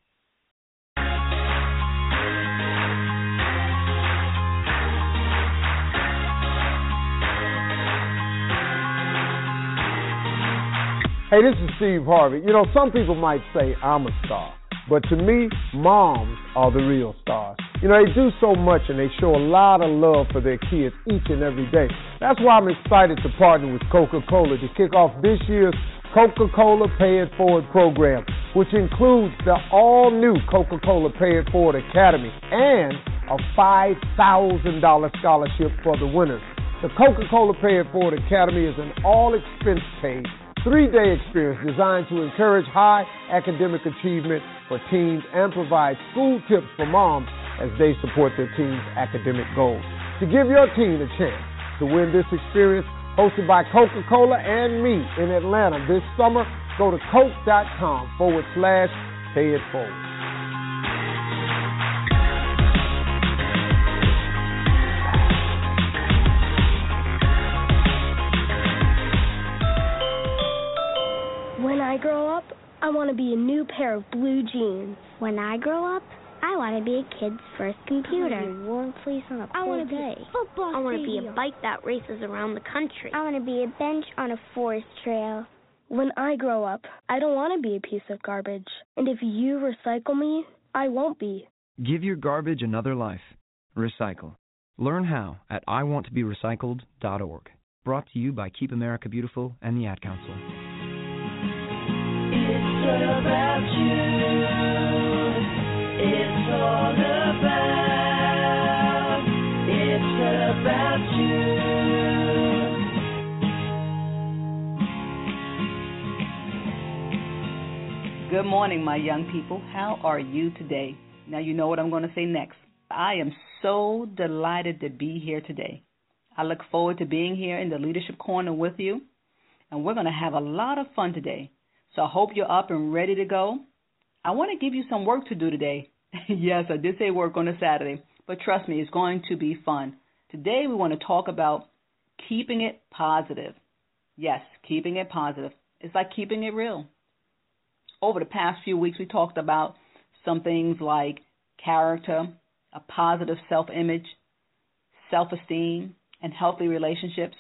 Hey, this is Steve Harvey. You know, some people might say I'm a star, but to me, moms are the real stars. You know, they do so much and they show a lot of love for their kids each and every day. That's why I'm excited to partner with Coca-Cola to kick off this year's Coca-Cola Pay It Forward program, which includes the all-new Coca-Cola Pay It Forward Academy and a five thousand dollars scholarship for the winners. The Coca-Cola Pay It Forward Academy is an all-expense-paid three-day experience designed to encourage high academic achievement for teens and provide school tips for moms as they support their teens' academic goals. To give your teen a chance to win this experience, hosted by Coca-Cola and me in Atlanta this summer, go to coke.com forward slash pay it forward. When I grow up, I want to be a new pair of blue jeans. When I grow up, I want to be a kid's first computer. I want to be a warm fleece on a I want to cold be day. a football I want to be stadium. a bike that races around the country. I want to be a bench on a forest trail. When I grow up, I don't want to be a piece of garbage. And if you recycle me, I won't be. Give your garbage another life. Recycle. Learn how at I want to be recycled dot org. Brought to you by Keep America Beautiful and the Ad Council. It's about you. It's all about. It's about you. Good morning, my young people. How are you today? Now you know what I'm going to say next. I am so delighted to be here today. I look forward to being here in the Leadership Corner with you, and we're going to have a lot of fun today. So I hope you're up and ready to go. I want to give you some work to do today. Yes, I did say work on a Saturday, but trust me, it's going to be fun. Today we want to talk about keeping it positive. Yes, keeping it positive. It's like keeping it real. Over the past few weeks, we talked about some things like character, a positive self-image, self-esteem, and healthy relationships?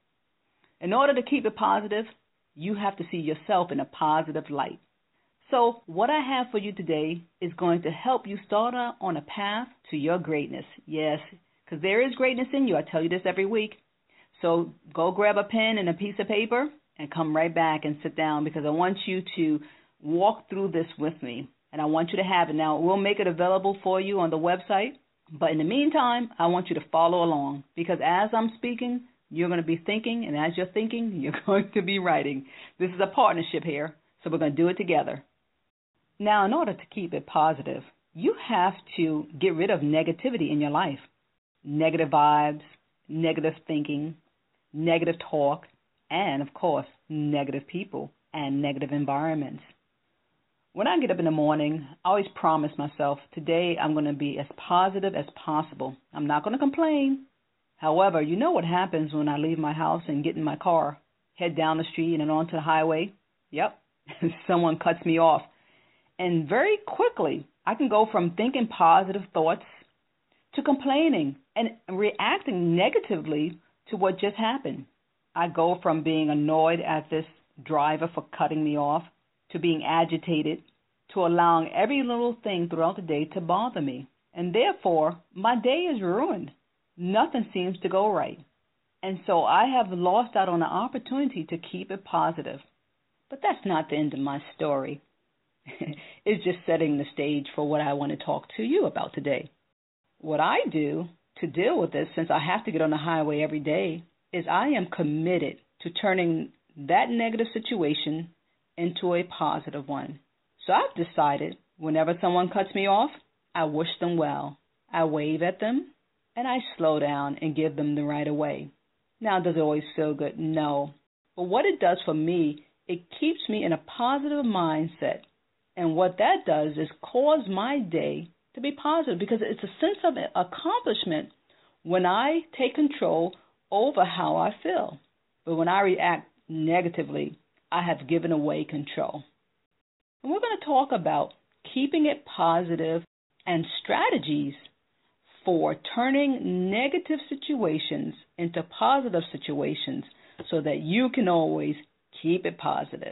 In order to keep it positive, you have to see yourself in a positive light. So what I have for you today is going to help you start out on a path to your greatness. Yes, because there is greatness in you. I tell you this every week. So go grab a pen and a piece of paper and come right back and sit down, because I want you to walk through this with me, and I want you to have it. Now, we'll make it available for you on the website, but in the meantime, I want you to follow along, because as I'm speaking, you're going to be thinking, and as you're thinking, you're going to be writing. This is a partnership here, so we're going to do it together. Now, in order to keep it positive, you have to get rid of negativity in your life. Negative vibes, negative thinking, negative talk, and, of course, negative people and negative environments. When I get up in the morning, I always promise myself, today I'm going to be as positive as possible. I'm not going to complain. However, you know what happens when I leave my house and get in my car, head down the street and onto the highway? Yep, someone cuts me off. And very quickly, I can go from thinking positive thoughts to complaining and reacting negatively to what just happened. I go from being annoyed at this driver for cutting me off to being agitated to allowing every little thing throughout the day to bother me. And therefore, my day is ruined. Nothing seems to go right. And so I have lost out on the opportunity to keep it positive. But that's not the end of my story. It's just setting the stage for what I want to talk to you about today. What I do to deal with this, since I have to get on the highway every day, is I am committed to turning that negative situation into a positive one. So I've decided whenever someone cuts me off, I wish them well. I wave at them, and I slow down and give them the right of way. Now, does it always feel good? No. But what it does for me, it keeps me in a positive mindset. And what that does is cause my day to be positive, because it's a sense of accomplishment when I take control over how I feel. But when I react negatively, I have given away control. And we're going to talk about keeping it positive and strategies for turning negative situations into positive situations so that you can always keep it positive.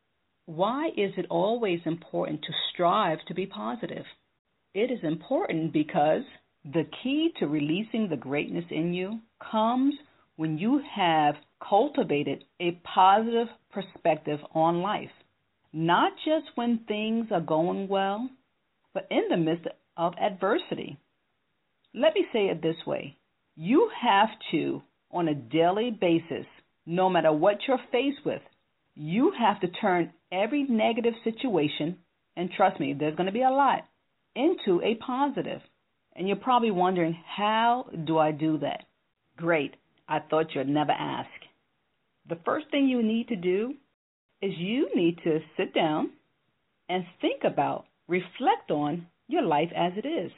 Why is it always important to strive to be positive? It is important because the key to releasing the greatness in you comes when you have cultivated a positive perspective on life. Not just when things are going well, but in the midst of adversity. Let me say it this way. You have to, on a daily basis, no matter what you're faced with, you have to turn every negative situation, and trust me, there's going to be a lot, into a positive. And you're probably wondering, how do I do that? Great. I thought you'd never ask. The first thing you need to do is you need to sit down and think about, reflect on your life as it is.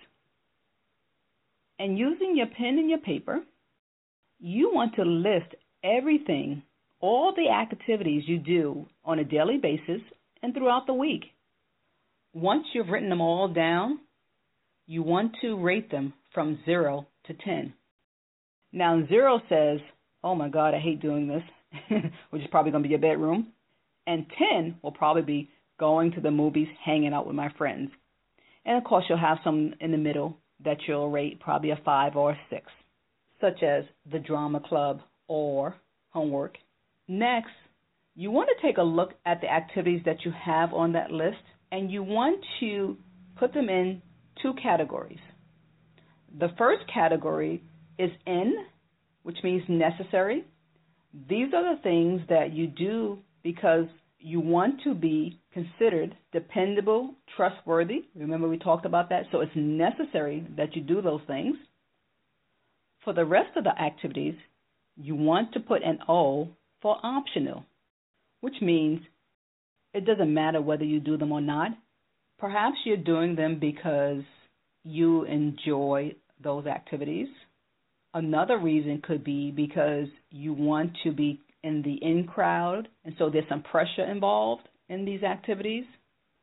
And using your pen and your paper, you want to list everything, all the activities you do on a daily basis and throughout the week. Once you've written them all down, you want to rate them from zero to ten. Now, zero says, oh my God, I hate doing this, which is probably going to be your bedroom. And ten will probably be going to the movies, hanging out with my friends. And of course, you'll have some in the middle that you'll rate probably a five or a six, such as the drama club or homework. Next, you want to take a look at the activities that you have on that list, and you want to put them in two categories. The first category is in, which means necessary. These are the things that you do because you want to be considered dependable, trustworthy. Remember, we talked about that. So it's necessary that you do those things. For the rest of the activities, you want to put an O for optional, which means it doesn't matter whether you do them or not. Perhaps you're doing them because you enjoy those activities. Another reason could be because you want to be in the in crowd, and so there's some pressure involved in these activities.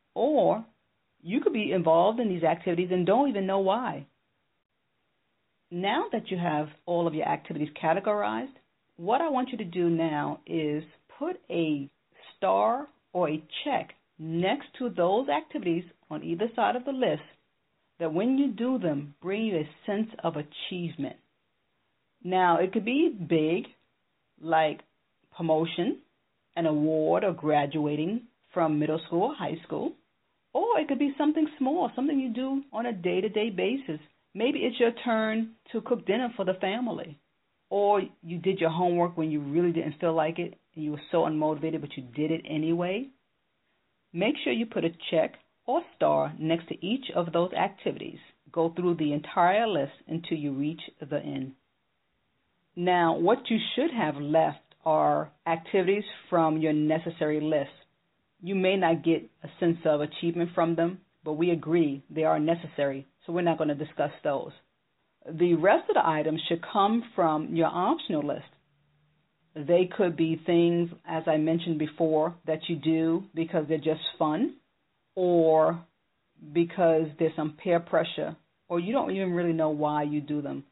Or you could be involved in these activities and don't even know why. Now that you have all of your activities categorized, what I want you to do now is put a star or a check next to those activities on either side of the list that when you do them, bring you a sense of achievement. Now, it could be big, like promotion, an award, or graduating from middle school or high school, or it could be something small, something you do on a day-to-day basis. Maybe it's your turn to cook dinner for the family, or you did your homework when you really didn't feel like it and you were so unmotivated, but you did it anyway. Make sure you put a check or star next to each of those activities. Go through the entire list until you reach the end. Now, what you should have left are activities from your necessary list. You may not get a sense of achievement from them, but we agree they are necessary, so we're not going to discuss those. The rest of the items should come from your optional list. They could be things, as I mentioned before, that you do because they're just fun, or because there's some peer pressure, or you don't even really know why you do them.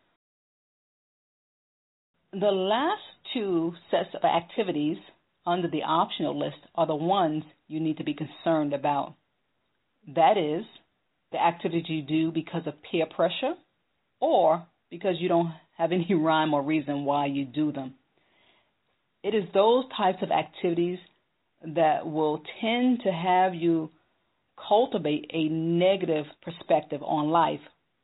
The last two sets of activities under the optional list are the ones you need to be concerned about. That is, the activities you do because of peer pressure or because you don't have any rhyme or reason why you do them. It is those types of activities that will tend to have you cultivate a negative perspective on life.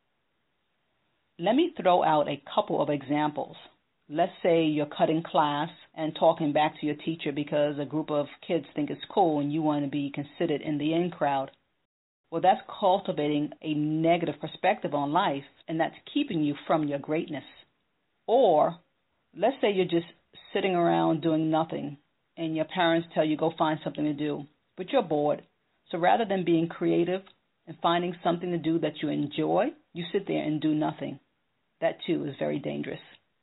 Let me throw out a couple of examples. Let's say you're cutting class and talking back to your teacher because a group of kids think it's cool and you want to be considered in the in crowd. Well, that's cultivating a negative perspective on life, and that's keeping you from your greatness. Or let's say you're just sitting around doing nothing and your parents tell you go find something to do, but you're bored. So rather than being creative and finding something to do that you enjoy, you sit there and do nothing. That too is very dangerous.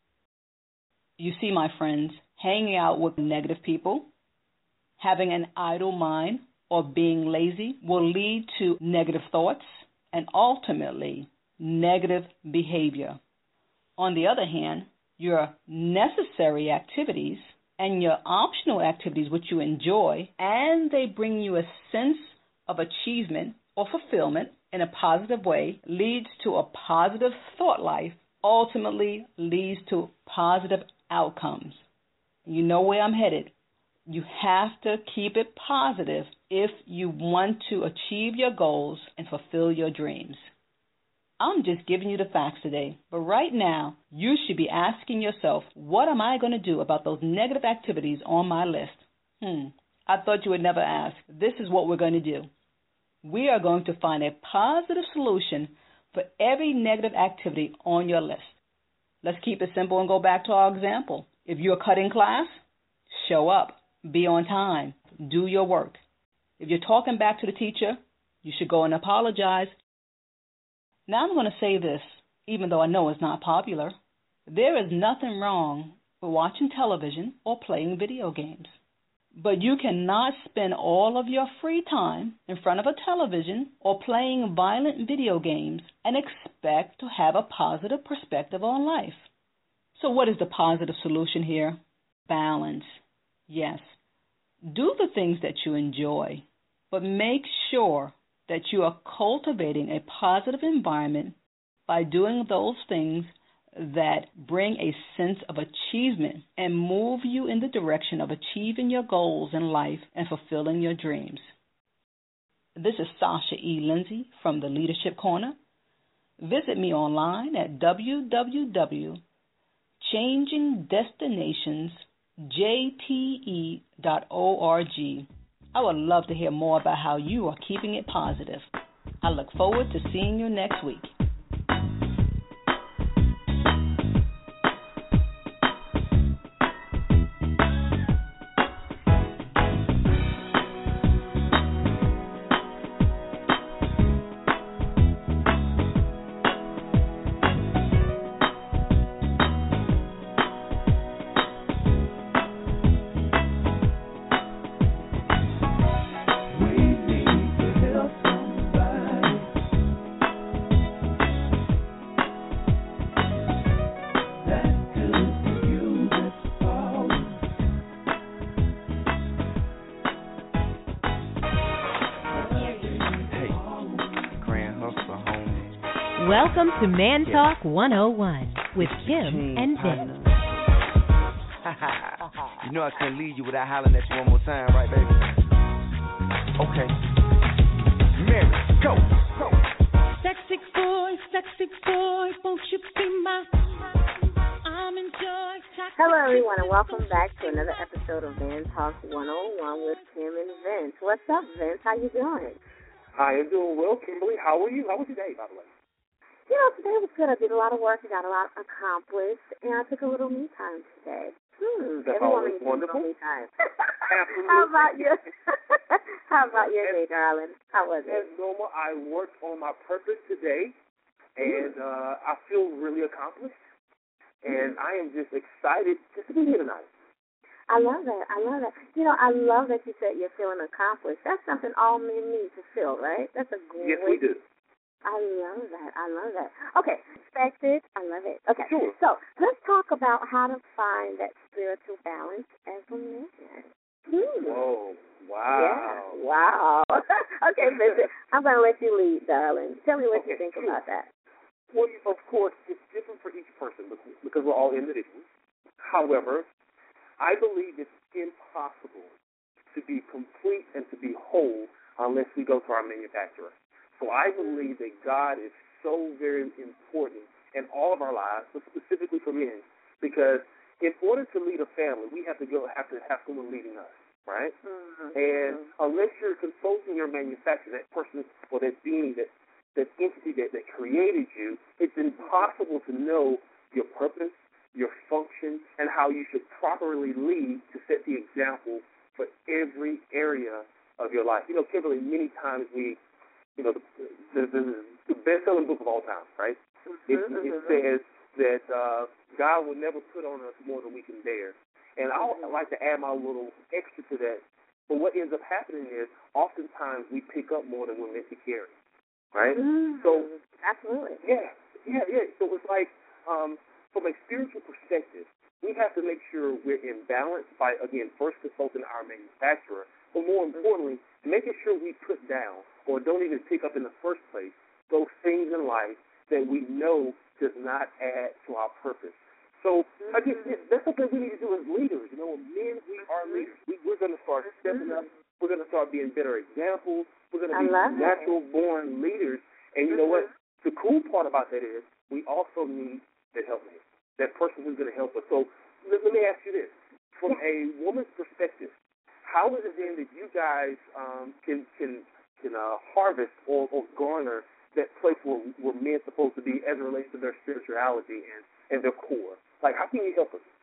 You see, my friends, hanging out with negative people, having an idle mind, or being lazy will lead to negative thoughts and ultimately negative behavior. On the other hand, your necessary activities and your optional activities which you enjoy, and they bring you a sense of achievement or fulfillment in a positive way, leads to a positive thought life, ultimately leads to positive outcomes. You know where I'm headed. You have to keep it positive if you want to achieve your goals and fulfill your dreams. I'm just giving you the facts today, but right now you should be asking yourself, what am I going to do about those negative activities on my list? Hmm, I thought you would never ask. This is what we're going to do. We are going to find a positive solution for every negative activity on your list. Let's keep it simple and go back to our example. If you're cutting class, show up, be on time, do your work. If you're talking back to the teacher, you should go and apologize. Now I'm going to say this, even though I know it's not popular. There is nothing wrong with watching television or playing video games. But you cannot spend all of your free time in front of a television or playing violent video games and expect to have a positive perspective on life. So what is the positive solution here? Balance. Yes. Do the things that you enjoy, but make sure that you are cultivating a positive environment by doing those things that bring a sense of achievement and move you in the direction of achieving your goals in life and fulfilling your dreams. This is Sasha E. Lindsay from the Leadership Corner. Visit me online at w w w dot changing destinations j t e dot org. I would love to hear more about how you are keeping it positive. I look forward to seeing you next week. Welcome to Man Talk one oh one with Kim and Vince. You know I couldn't leave you without hollering at you one more time, right, baby? Okay. Mary, go, go. Sexy boy, sexy boy, won't you be my... I'm enjoying... Hello, everyone, and welcome back to another episode of Man Talk one oh one with Kim and Vince. What's up, Vince? How you doing? I am doing well, Kimberly. How are you? How was your day, by the way? You know, today was good. I did a lot of work. I got a lot accomplished, and I took a little me time today. Hmm. That's Everyone always wonderful. Me time. Absolutely. How about you? How about your day, darling? How was it? As normal, I worked on my purpose today, and uh, I feel really accomplished, and I am just excited just to be here tonight. I love that. I love that. You know, I love that you said you're feeling accomplished. That's something all men need to feel, right? That's a great. Yes, we do. I love that. I love that. Okay, expected. I love it. Okay, sure. So let's talk about how to find that spiritual balance as a man. Hmm. Whoa! Wow! Yeah. Wow! Okay, Vincent, I'm gonna let you lead, darling. Tell me what okay, you think sure. about that. Well, of course, it's different for each person because we're all individuals. However, I believe it's impossible to be complete and to be whole unless we go to our manufacturer. So I believe that God is so very important in all of our lives, but specifically for men, because in order to lead a family, we have to go have to have someone leading us, right? Mm-hmm. And unless you're consulting your manufacturer, that person or that being, that that entity that, that created you, it's impossible to know your purpose, your function, and how you should properly lead to set the example for every area of your life. You know, Kimberly, many times we You know, the, the, the, the best-selling book of all time, right? It, Mm-hmm. it says that uh, God will never put on us more than we can bear. And I would like to add my little extra to that. But what ends up happening is oftentimes we pick up more than we're meant to carry, right? Mm-hmm. So absolutely. Yeah, yeah, yeah. So it's like um, from a spiritual perspective, we have to make sure we're in balance by, again, first consulting our manufacturer, but more importantly, making sure we put down or don't even pick up in the first place those things in life that we know does not add to our purpose. So, again, that's something we need to do as leaders. You know, men, we are leaders. We, we're going to start stepping up. We're going to start being better examples. We're going to be natural-born leaders. And you know what? The cool part about that is we also need that helpmate, that person who's going to help us. So let, let me ask you this. From a woman's perspective, how is it then that you guys um, can can can uh, harvest or, or garner that place where, where men's supposed to be as it relates to their spirituality and, and their core? Like, how can you help us?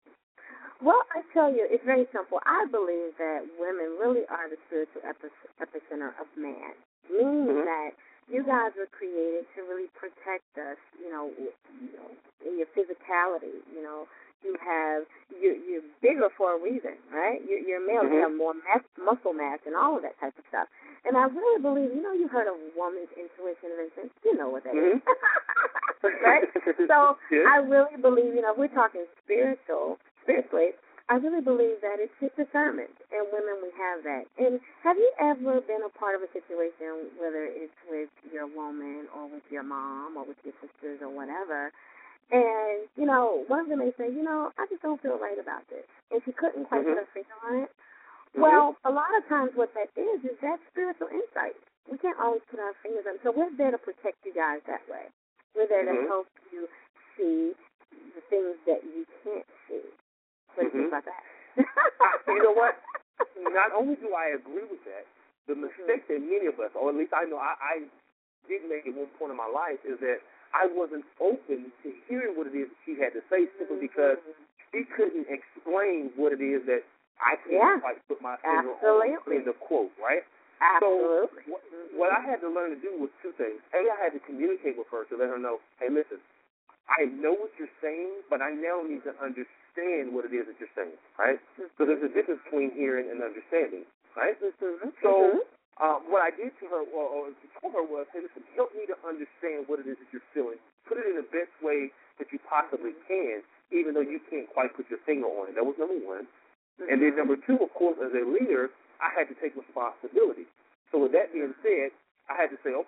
Well, I tell you, it's very simple. I believe that women really are the spiritual epicenter of man, meaning mm-hmm. that you guys were created to really protect us, you know, you know, in your physicality, you know. You have, you're, you're bigger for a reason, right? You're, you're male, mm-hmm. you have more mass, muscle mass and all of that type of stuff. And I really believe, you know, you heard of woman's intuition, Vincent. You know what that mm-hmm. is. Right? So yeah. I really believe, you know, if we're talking spiritual, spiritually, I really believe that it's just discernment. And women, we have that. And have you ever been a part of a situation, whether it's with your woman or with your mom or with your sisters or whatever, and, you know, one of them may say, you know, I just don't feel right about this. And she couldn't quite mm-hmm. put her finger on it. Mm-hmm. Well, a lot of times what that is is that spiritual insight. We can't always put our fingers on it. So we're there to protect you guys that way. We're there mm-hmm. to help you see the things that you can't see. What do you think about that? You know what? Not only do I agree with that, the mistake that many of us, or at least I know I, I did make at one point in my life, is that I wasn't open to hearing what it is she had to say simply because she couldn't explain what it is that I couldn't yeah. quite put my finger Absolutely. on in the quote, right? Absolutely. So what, what I had to learn to do was two things. A, I had to communicate with her to let her know, hey, listen, I know what you're saying, but I now need to understand what it is that you're saying, right? Mm-hmm. So there's a difference between hearing and understanding, right? Mm-hmm. So mm-hmm. Uh, what I did to her, or, or told her was, hey, listen, help me to understand what it is that you're feeling. Put it in the best way that you possibly can, even though you can't quite put your finger on it. That was number one. Mm-hmm. And then number two, of course, as a leader, I had to take responsibility. So with that being said, I had to say, okay,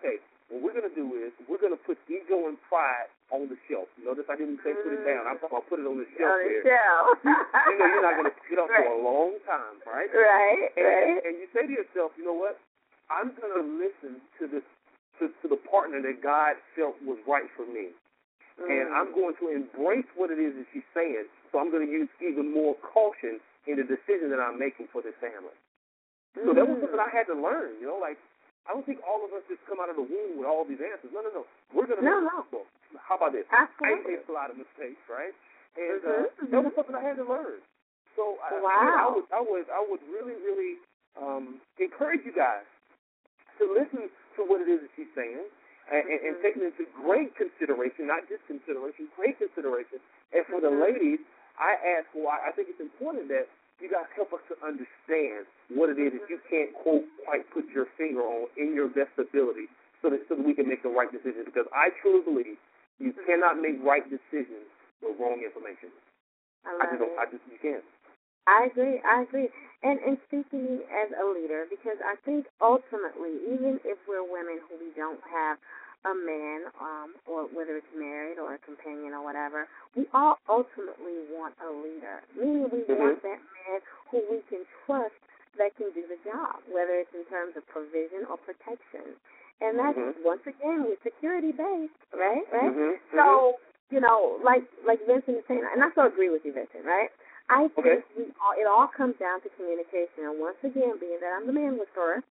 what we're going to do is we're going to put ego and pride on the shelf. Notice I didn't say put it down. I'm talking about put it on the shelf on the there. shelf. you know, you're not going to pick it up right. for a long time, right? Right, and, right. And you say to yourself, you know what? I'm going to listen to this to, to the partner that God felt was right for me. Mm. And I'm going to embrace what it is that she's saying, so I'm going to use even more caution in the decision that I'm making for this family. Mm. So that was something I had to learn, you know, like, I don't think all of us just come out of the womb with all these answers. No, no, no. We're going to no, make no. How about this? Absolutely. I made a lot of mistakes, right? And mm-hmm, uh, mm-hmm. that was something I had to learn. So wow. I, I, would, I, would, I would really, really um, encourage you guys to listen to what it is that she's saying and, and, and take it into great consideration, not just consideration, great consideration. And for the ladies, I ask, well, I think it's important that you guys help us to understand what it is that you can't, quote, quite put your finger on in your best ability so that, so that we can make the right decision. Because I truly believe you cannot make right decisions with wrong information. I, I just don't, I just, you can't. I agree. I agree. And and speaking as a leader, because I think ultimately, even if we're women who we don't have a man, um, or whether it's married or a companion or whatever, we all ultimately want a leader. Meaning we mm-hmm. want that man who we can trust that can do the job, whether it's in terms of provision or protection. And that's, mm-hmm. once again, we're security-based, right? Right? Mm-hmm. So, you know, like like Vincent is saying, and I so agree with you, Vincent, right? I think okay. we all, it all comes down to communication. And once again, being that I'm the man whisperer,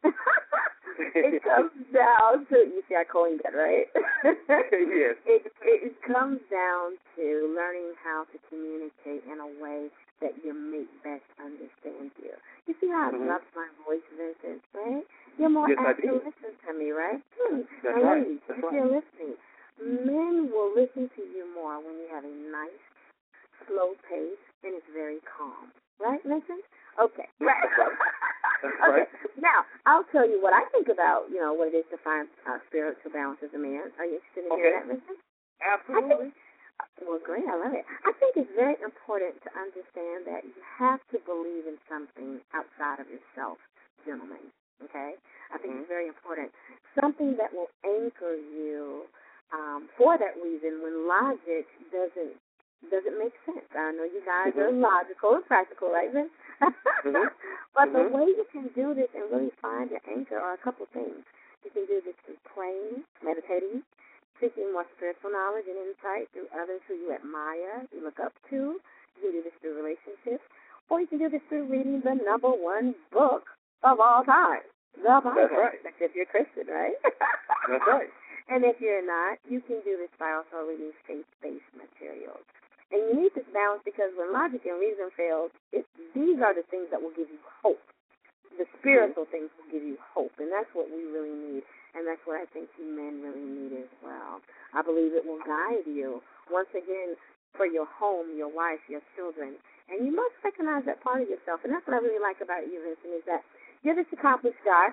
it comes down to, you see I coined that, right? Yes. It, it comes down to learning how to communicate in a way that your mate best understands you. You see how I mm-hmm. love my voice, Vincent, right? You're more yes, apt to listen to me, right? Hmm. That's now, right. ladies, That's if right. you're listening, men will listen to you more when you have a nice, slow pace, and it's very calm. Right, Vincent? Okay. Right. That's okay. right. Now, I'll tell you what I think about, you know, what it is to find uh, spiritual balance as a man. Are you interested in okay. hearing that, Vincent? Absolutely. Think, well, great. I love it. I think it's very important to understand that you have to believe in something outside of yourself, gentlemen. Okay? I think mm-hmm. it's very important. Something that will anchor you um, for that reason when logic doesn't doesn't make sense. I know you guys mm-hmm. are logical and practical, right, Vince? mm-hmm. But mm-hmm. the way you can do this and really find your anchor are a couple of things. You can do this through praying, meditating, seeking more spiritual knowledge and insight through others who you admire, you look up to. You can do this through relationships. Or you can do this through reading the number one book of all time, the Bible. That's right. That's if you're Christian, right? That's right. And if you're not, you can do this by also reading faith-based materials. And you need this balance because when logic and reason fails, it, these are the things that will give you hope. The spiritual things will give you hope, and that's what we really need, and that's what I think you men really need as well. I believe it will guide you, once again, for your home, your wife, your children, and you must recognize that part of yourself, and that's what I really like about you, Vincent, is that you're this accomplished guy.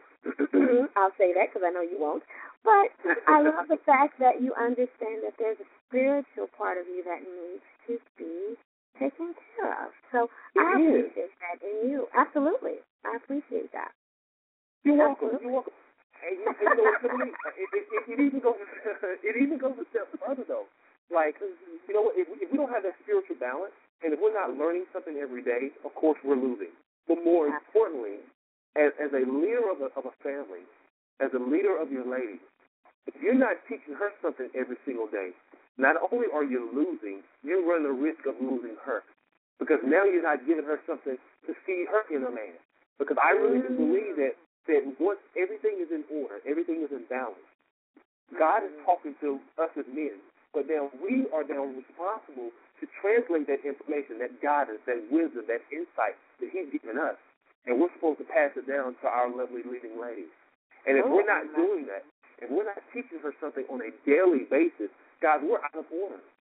I'll say that because I know you won't. But I love the fact that you understand that there's a spiritual part of you that needs to be taken care of. So it I is. appreciate that in you. Absolutely. I appreciate that. You're welcome. You're welcome. And you, you know, to me, it, it, it, it even goes it even goes a step further, though. Like, you know, if, if we don't have that spiritual balance, and if we're not learning something every day, of course we're losing. But more importantly, as, as a leader of a, of a family, as a leader of your lady, if you're not teaching her something every single day, not only are you losing, you run the risk of losing her. Because now you're not giving her something to feed her inner man. Because I really do believe that, that once everything is in order, everything is in balance, God is talking to us as men, but now we are now responsible to translate that information, that guidance, that wisdom, that insight that he's given us. And we're supposed to pass it down to our lovely leading ladies. And if we're not doing that, if we're not teaching her something on a daily basis, guys, we're out of order.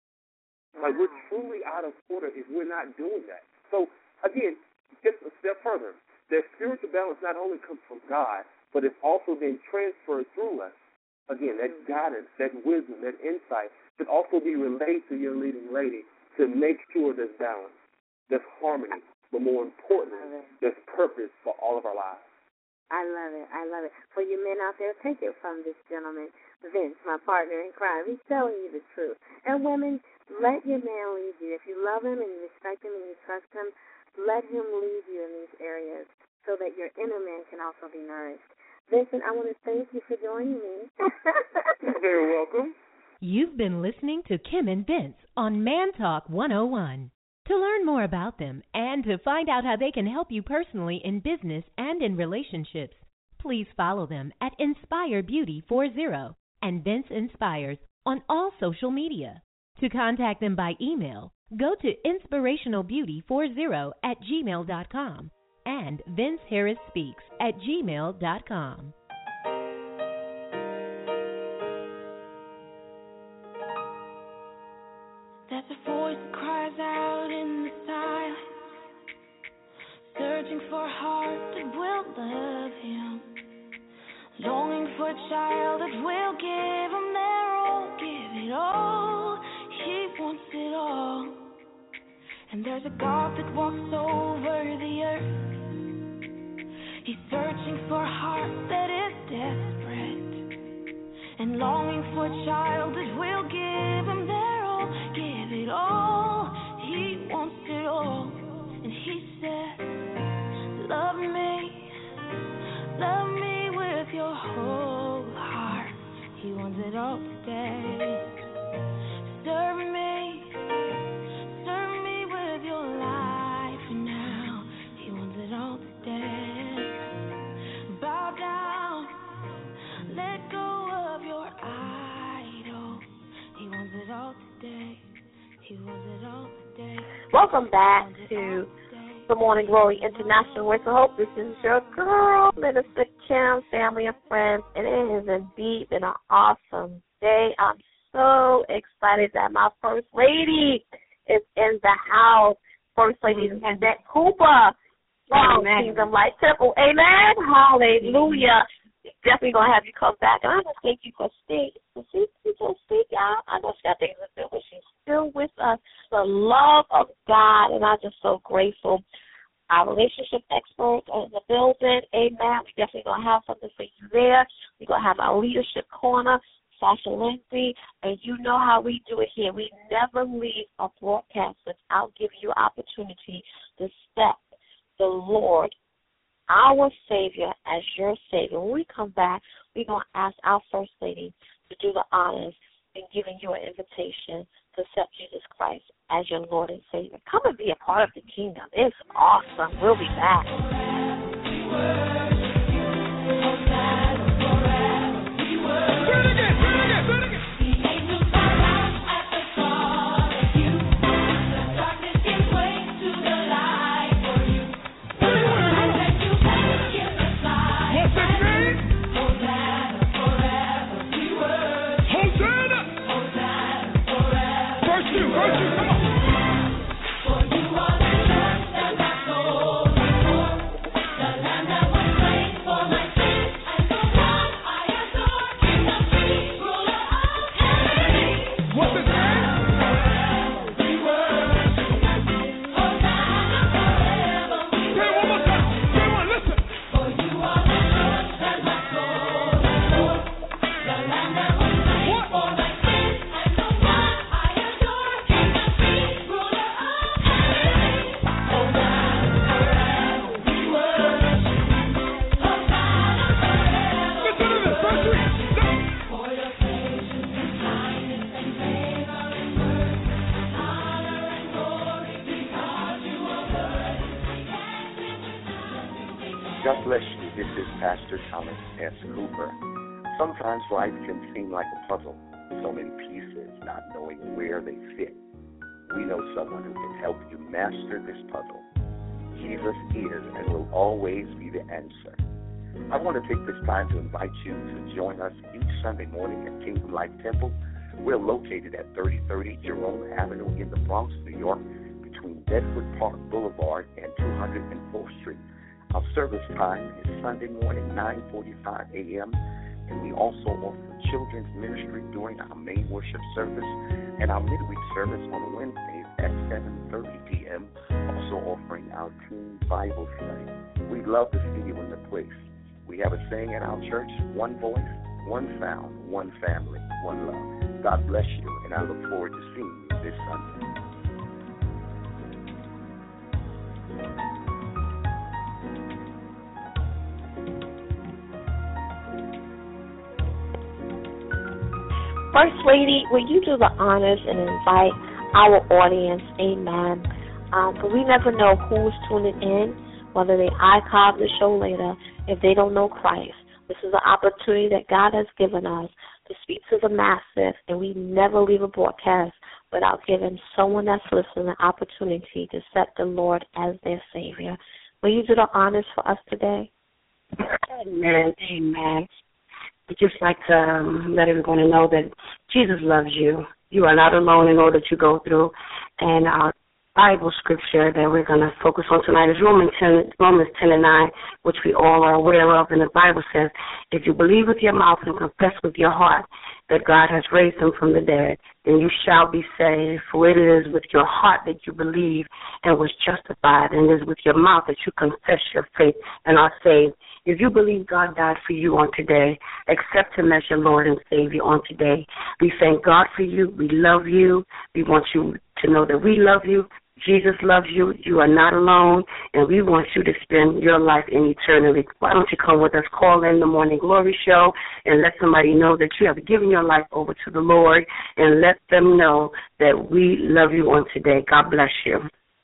Like, we're truly out of order if we're not doing that. So, again, just a step further, that spiritual balance not only comes from God, but it's also been transferred through us. Again, that guidance, that wisdom, that insight should also be relayed to your leading lady to make sure there's balance, there's harmony, but more importantly, there's purpose for all of our lives. I love it. I love it. For you men out there, take it from this gentleman, Vince, my partner in crime. He's telling you the truth. And women, let your man lead you. If you love him and you respect him and you trust him, let him lead you in these areas so that your inner man can also be nourished. Vincent, I want to thank you for joining me. You're very welcome. You've been listening to Kim and Vince on Man Talk one oh one. To learn more about them and to find out how they can help you personally in business and in relationships, please follow them at Inspire Beauty forty and Vince Inspires on all social media. To contact them by email, go to inspirational beauty forty at gmail dot com and Vince Harris Speaks at gmail dot com. There's a voice that cries out in the silence, searching for a heart that will love him, longing for a child that will give him their all, give it all. He wants it all. And there's a God that walks over the earth. He's searching for a heart that is desperate and longing for a child that will give him their all, give it all. He wants it all. And he says, love me, love me with your whole heart. He wants it all today. Serve me, serve me with your life now. He wants it all today. Bow down, let go of your idol. He wants it all today. He wants it all today. Welcome back to the Morning Glory International Voice of Hope. This is your girl, Minister Kim, family and friends, and it has indeed been an awesome day. I'm so excited that my First Lady is in the house. First Lady Annette Cooper from Kingdom Light Temple. Amen. Hallelujah. Definitely going to have you come back. And I just thank you for staying. See, you just speak out. I know she got things to do, but she's still with us. The love of God, and I'm just so grateful. Our relationship experts are in the building. Amen. We definitely going to have something for you there. We're going to have our leadership corner, Sasha Lindsay, and you know how we do it here. We never leave a broadcast without giving you opportunity to step the Lord, our Savior, as your Savior. When we come back, we're going to ask our First Lady to do the honors in giving you an invitation to accept Jesus Christ as your Lord and Savior. Come and be a part of the kingdom. It's awesome. We'll be back. God bless you. This is Pastor Thomas S. Cooper. Sometimes life can seem like a puzzle, so many pieces, not knowing where they fit. We know someone who can help you master this puzzle. Jesus is and will always be the answer. I want to take this time to invite you to join us each Sunday morning at Kingdom Life Temple. We're located at thirty thirty Jerome Avenue in the Bronx, New York, between Bedford Park Boulevard and two hundred fourth Street. Our service time is Sunday morning, nine forty-five a.m., and we also offer children's ministry during our main worship service and our midweek service on Wednesdays at seven thirty p.m., also offering our teen Bible study. We'd love to see you in the place. We have a saying at our church, one voice, one sound, one family, one love. God bless you, and I look forward to seeing you this Sunday. First Lady, will you do the honors and invite our audience, amen, um, but we never know who's tuning in, whether they archive the show later, if they don't know Christ. This is an opportunity that God has given us to speak to the masses, and we never leave a broadcast without giving someone that's listening an opportunity to accept the Lord as their Savior. Will you do the honors for us today? Amen, amen. I'd just like to um, let everyone know that Jesus loves you. You are not alone in all that you go through. And our Bible scripture that we're going to focus on tonight is Romans ten, Romans ten and nine, which we all are aware of. And the Bible says, if you believe with your mouth and confess with your heart that God has raised him from the dead, then you shall be saved. For it is with your heart that you believe and was justified, and it is with your mouth that you confess your faith and are saved. If you believe God died for you on today, accept him as your Lord and Savior on today. We thank God for you. We love you. We want you to know that we love you. Jesus loves you. You are not alone, and we want you to spend your life in eternity. Why don't you come with us? Call in the Morning Glory Show and let somebody know that you have given your life over to the Lord, and let them know that we love you on today. God bless you.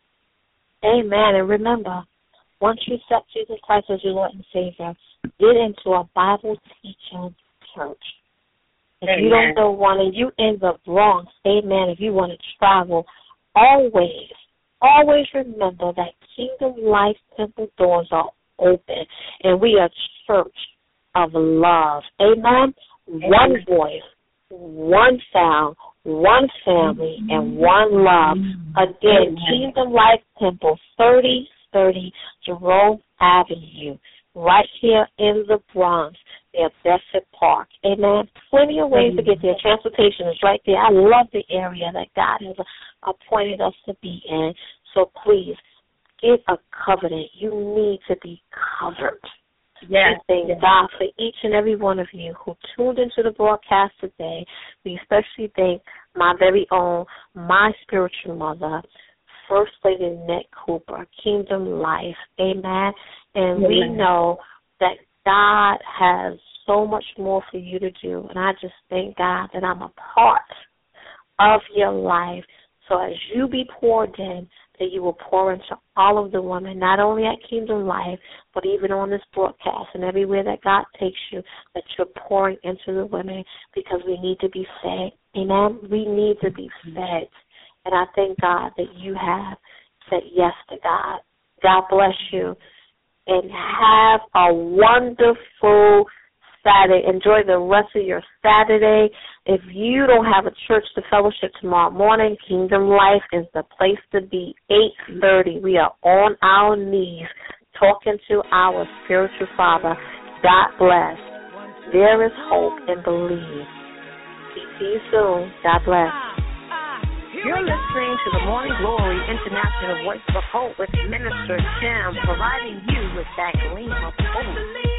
Amen. And remember, once you accept Jesus Christ as your Lord and Savior, get into a Bible teaching church. If amen. You don't know one and you in the Bronx, amen, if you want to travel, always, always remember that Kingdom Life Temple doors are open, and we are a church of love. Amen? Amen. One voice, one sound, one family, and one love. Again, Kingdom Life Temple, thirty thirty Jerome Avenue, right here in the Bronx, near Bedford Park. Amen. Plenty of ways to get there. Transportation is right there. I love the area that God has appointed us to be in. So please, get a covenant. You need to be covered. Yes. And thank God for each and every one of you who tuned into the broadcast today. We especially thank my very own, my spiritual mother, First Lady Annette Cooper, Kingdom Life. Amen. And Amen. We know that God has so much more for you to do. And I just thank God that I'm a part of your life. So as you be poured in, that you will pour into all of the women, not only at Kingdom Life, but even on this broadcast and everywhere that God takes you, that you're pouring into the women, because we need to be fed. Amen? We need to be fed. And I thank God that you have said yes to God. God bless you. And have a wonderful Saturday. Enjoy the rest of your Saturday. If you don't have a church to fellowship tomorrow morning, Kingdom Life is the place to be. eight thirty. We are on our knees talking to our spiritual Father. God bless. There is hope, and believe. See you soon. God bless. You're listening to the Morning Glory International Voice of Hope with Minister Tim, providing you with that gleam of hope.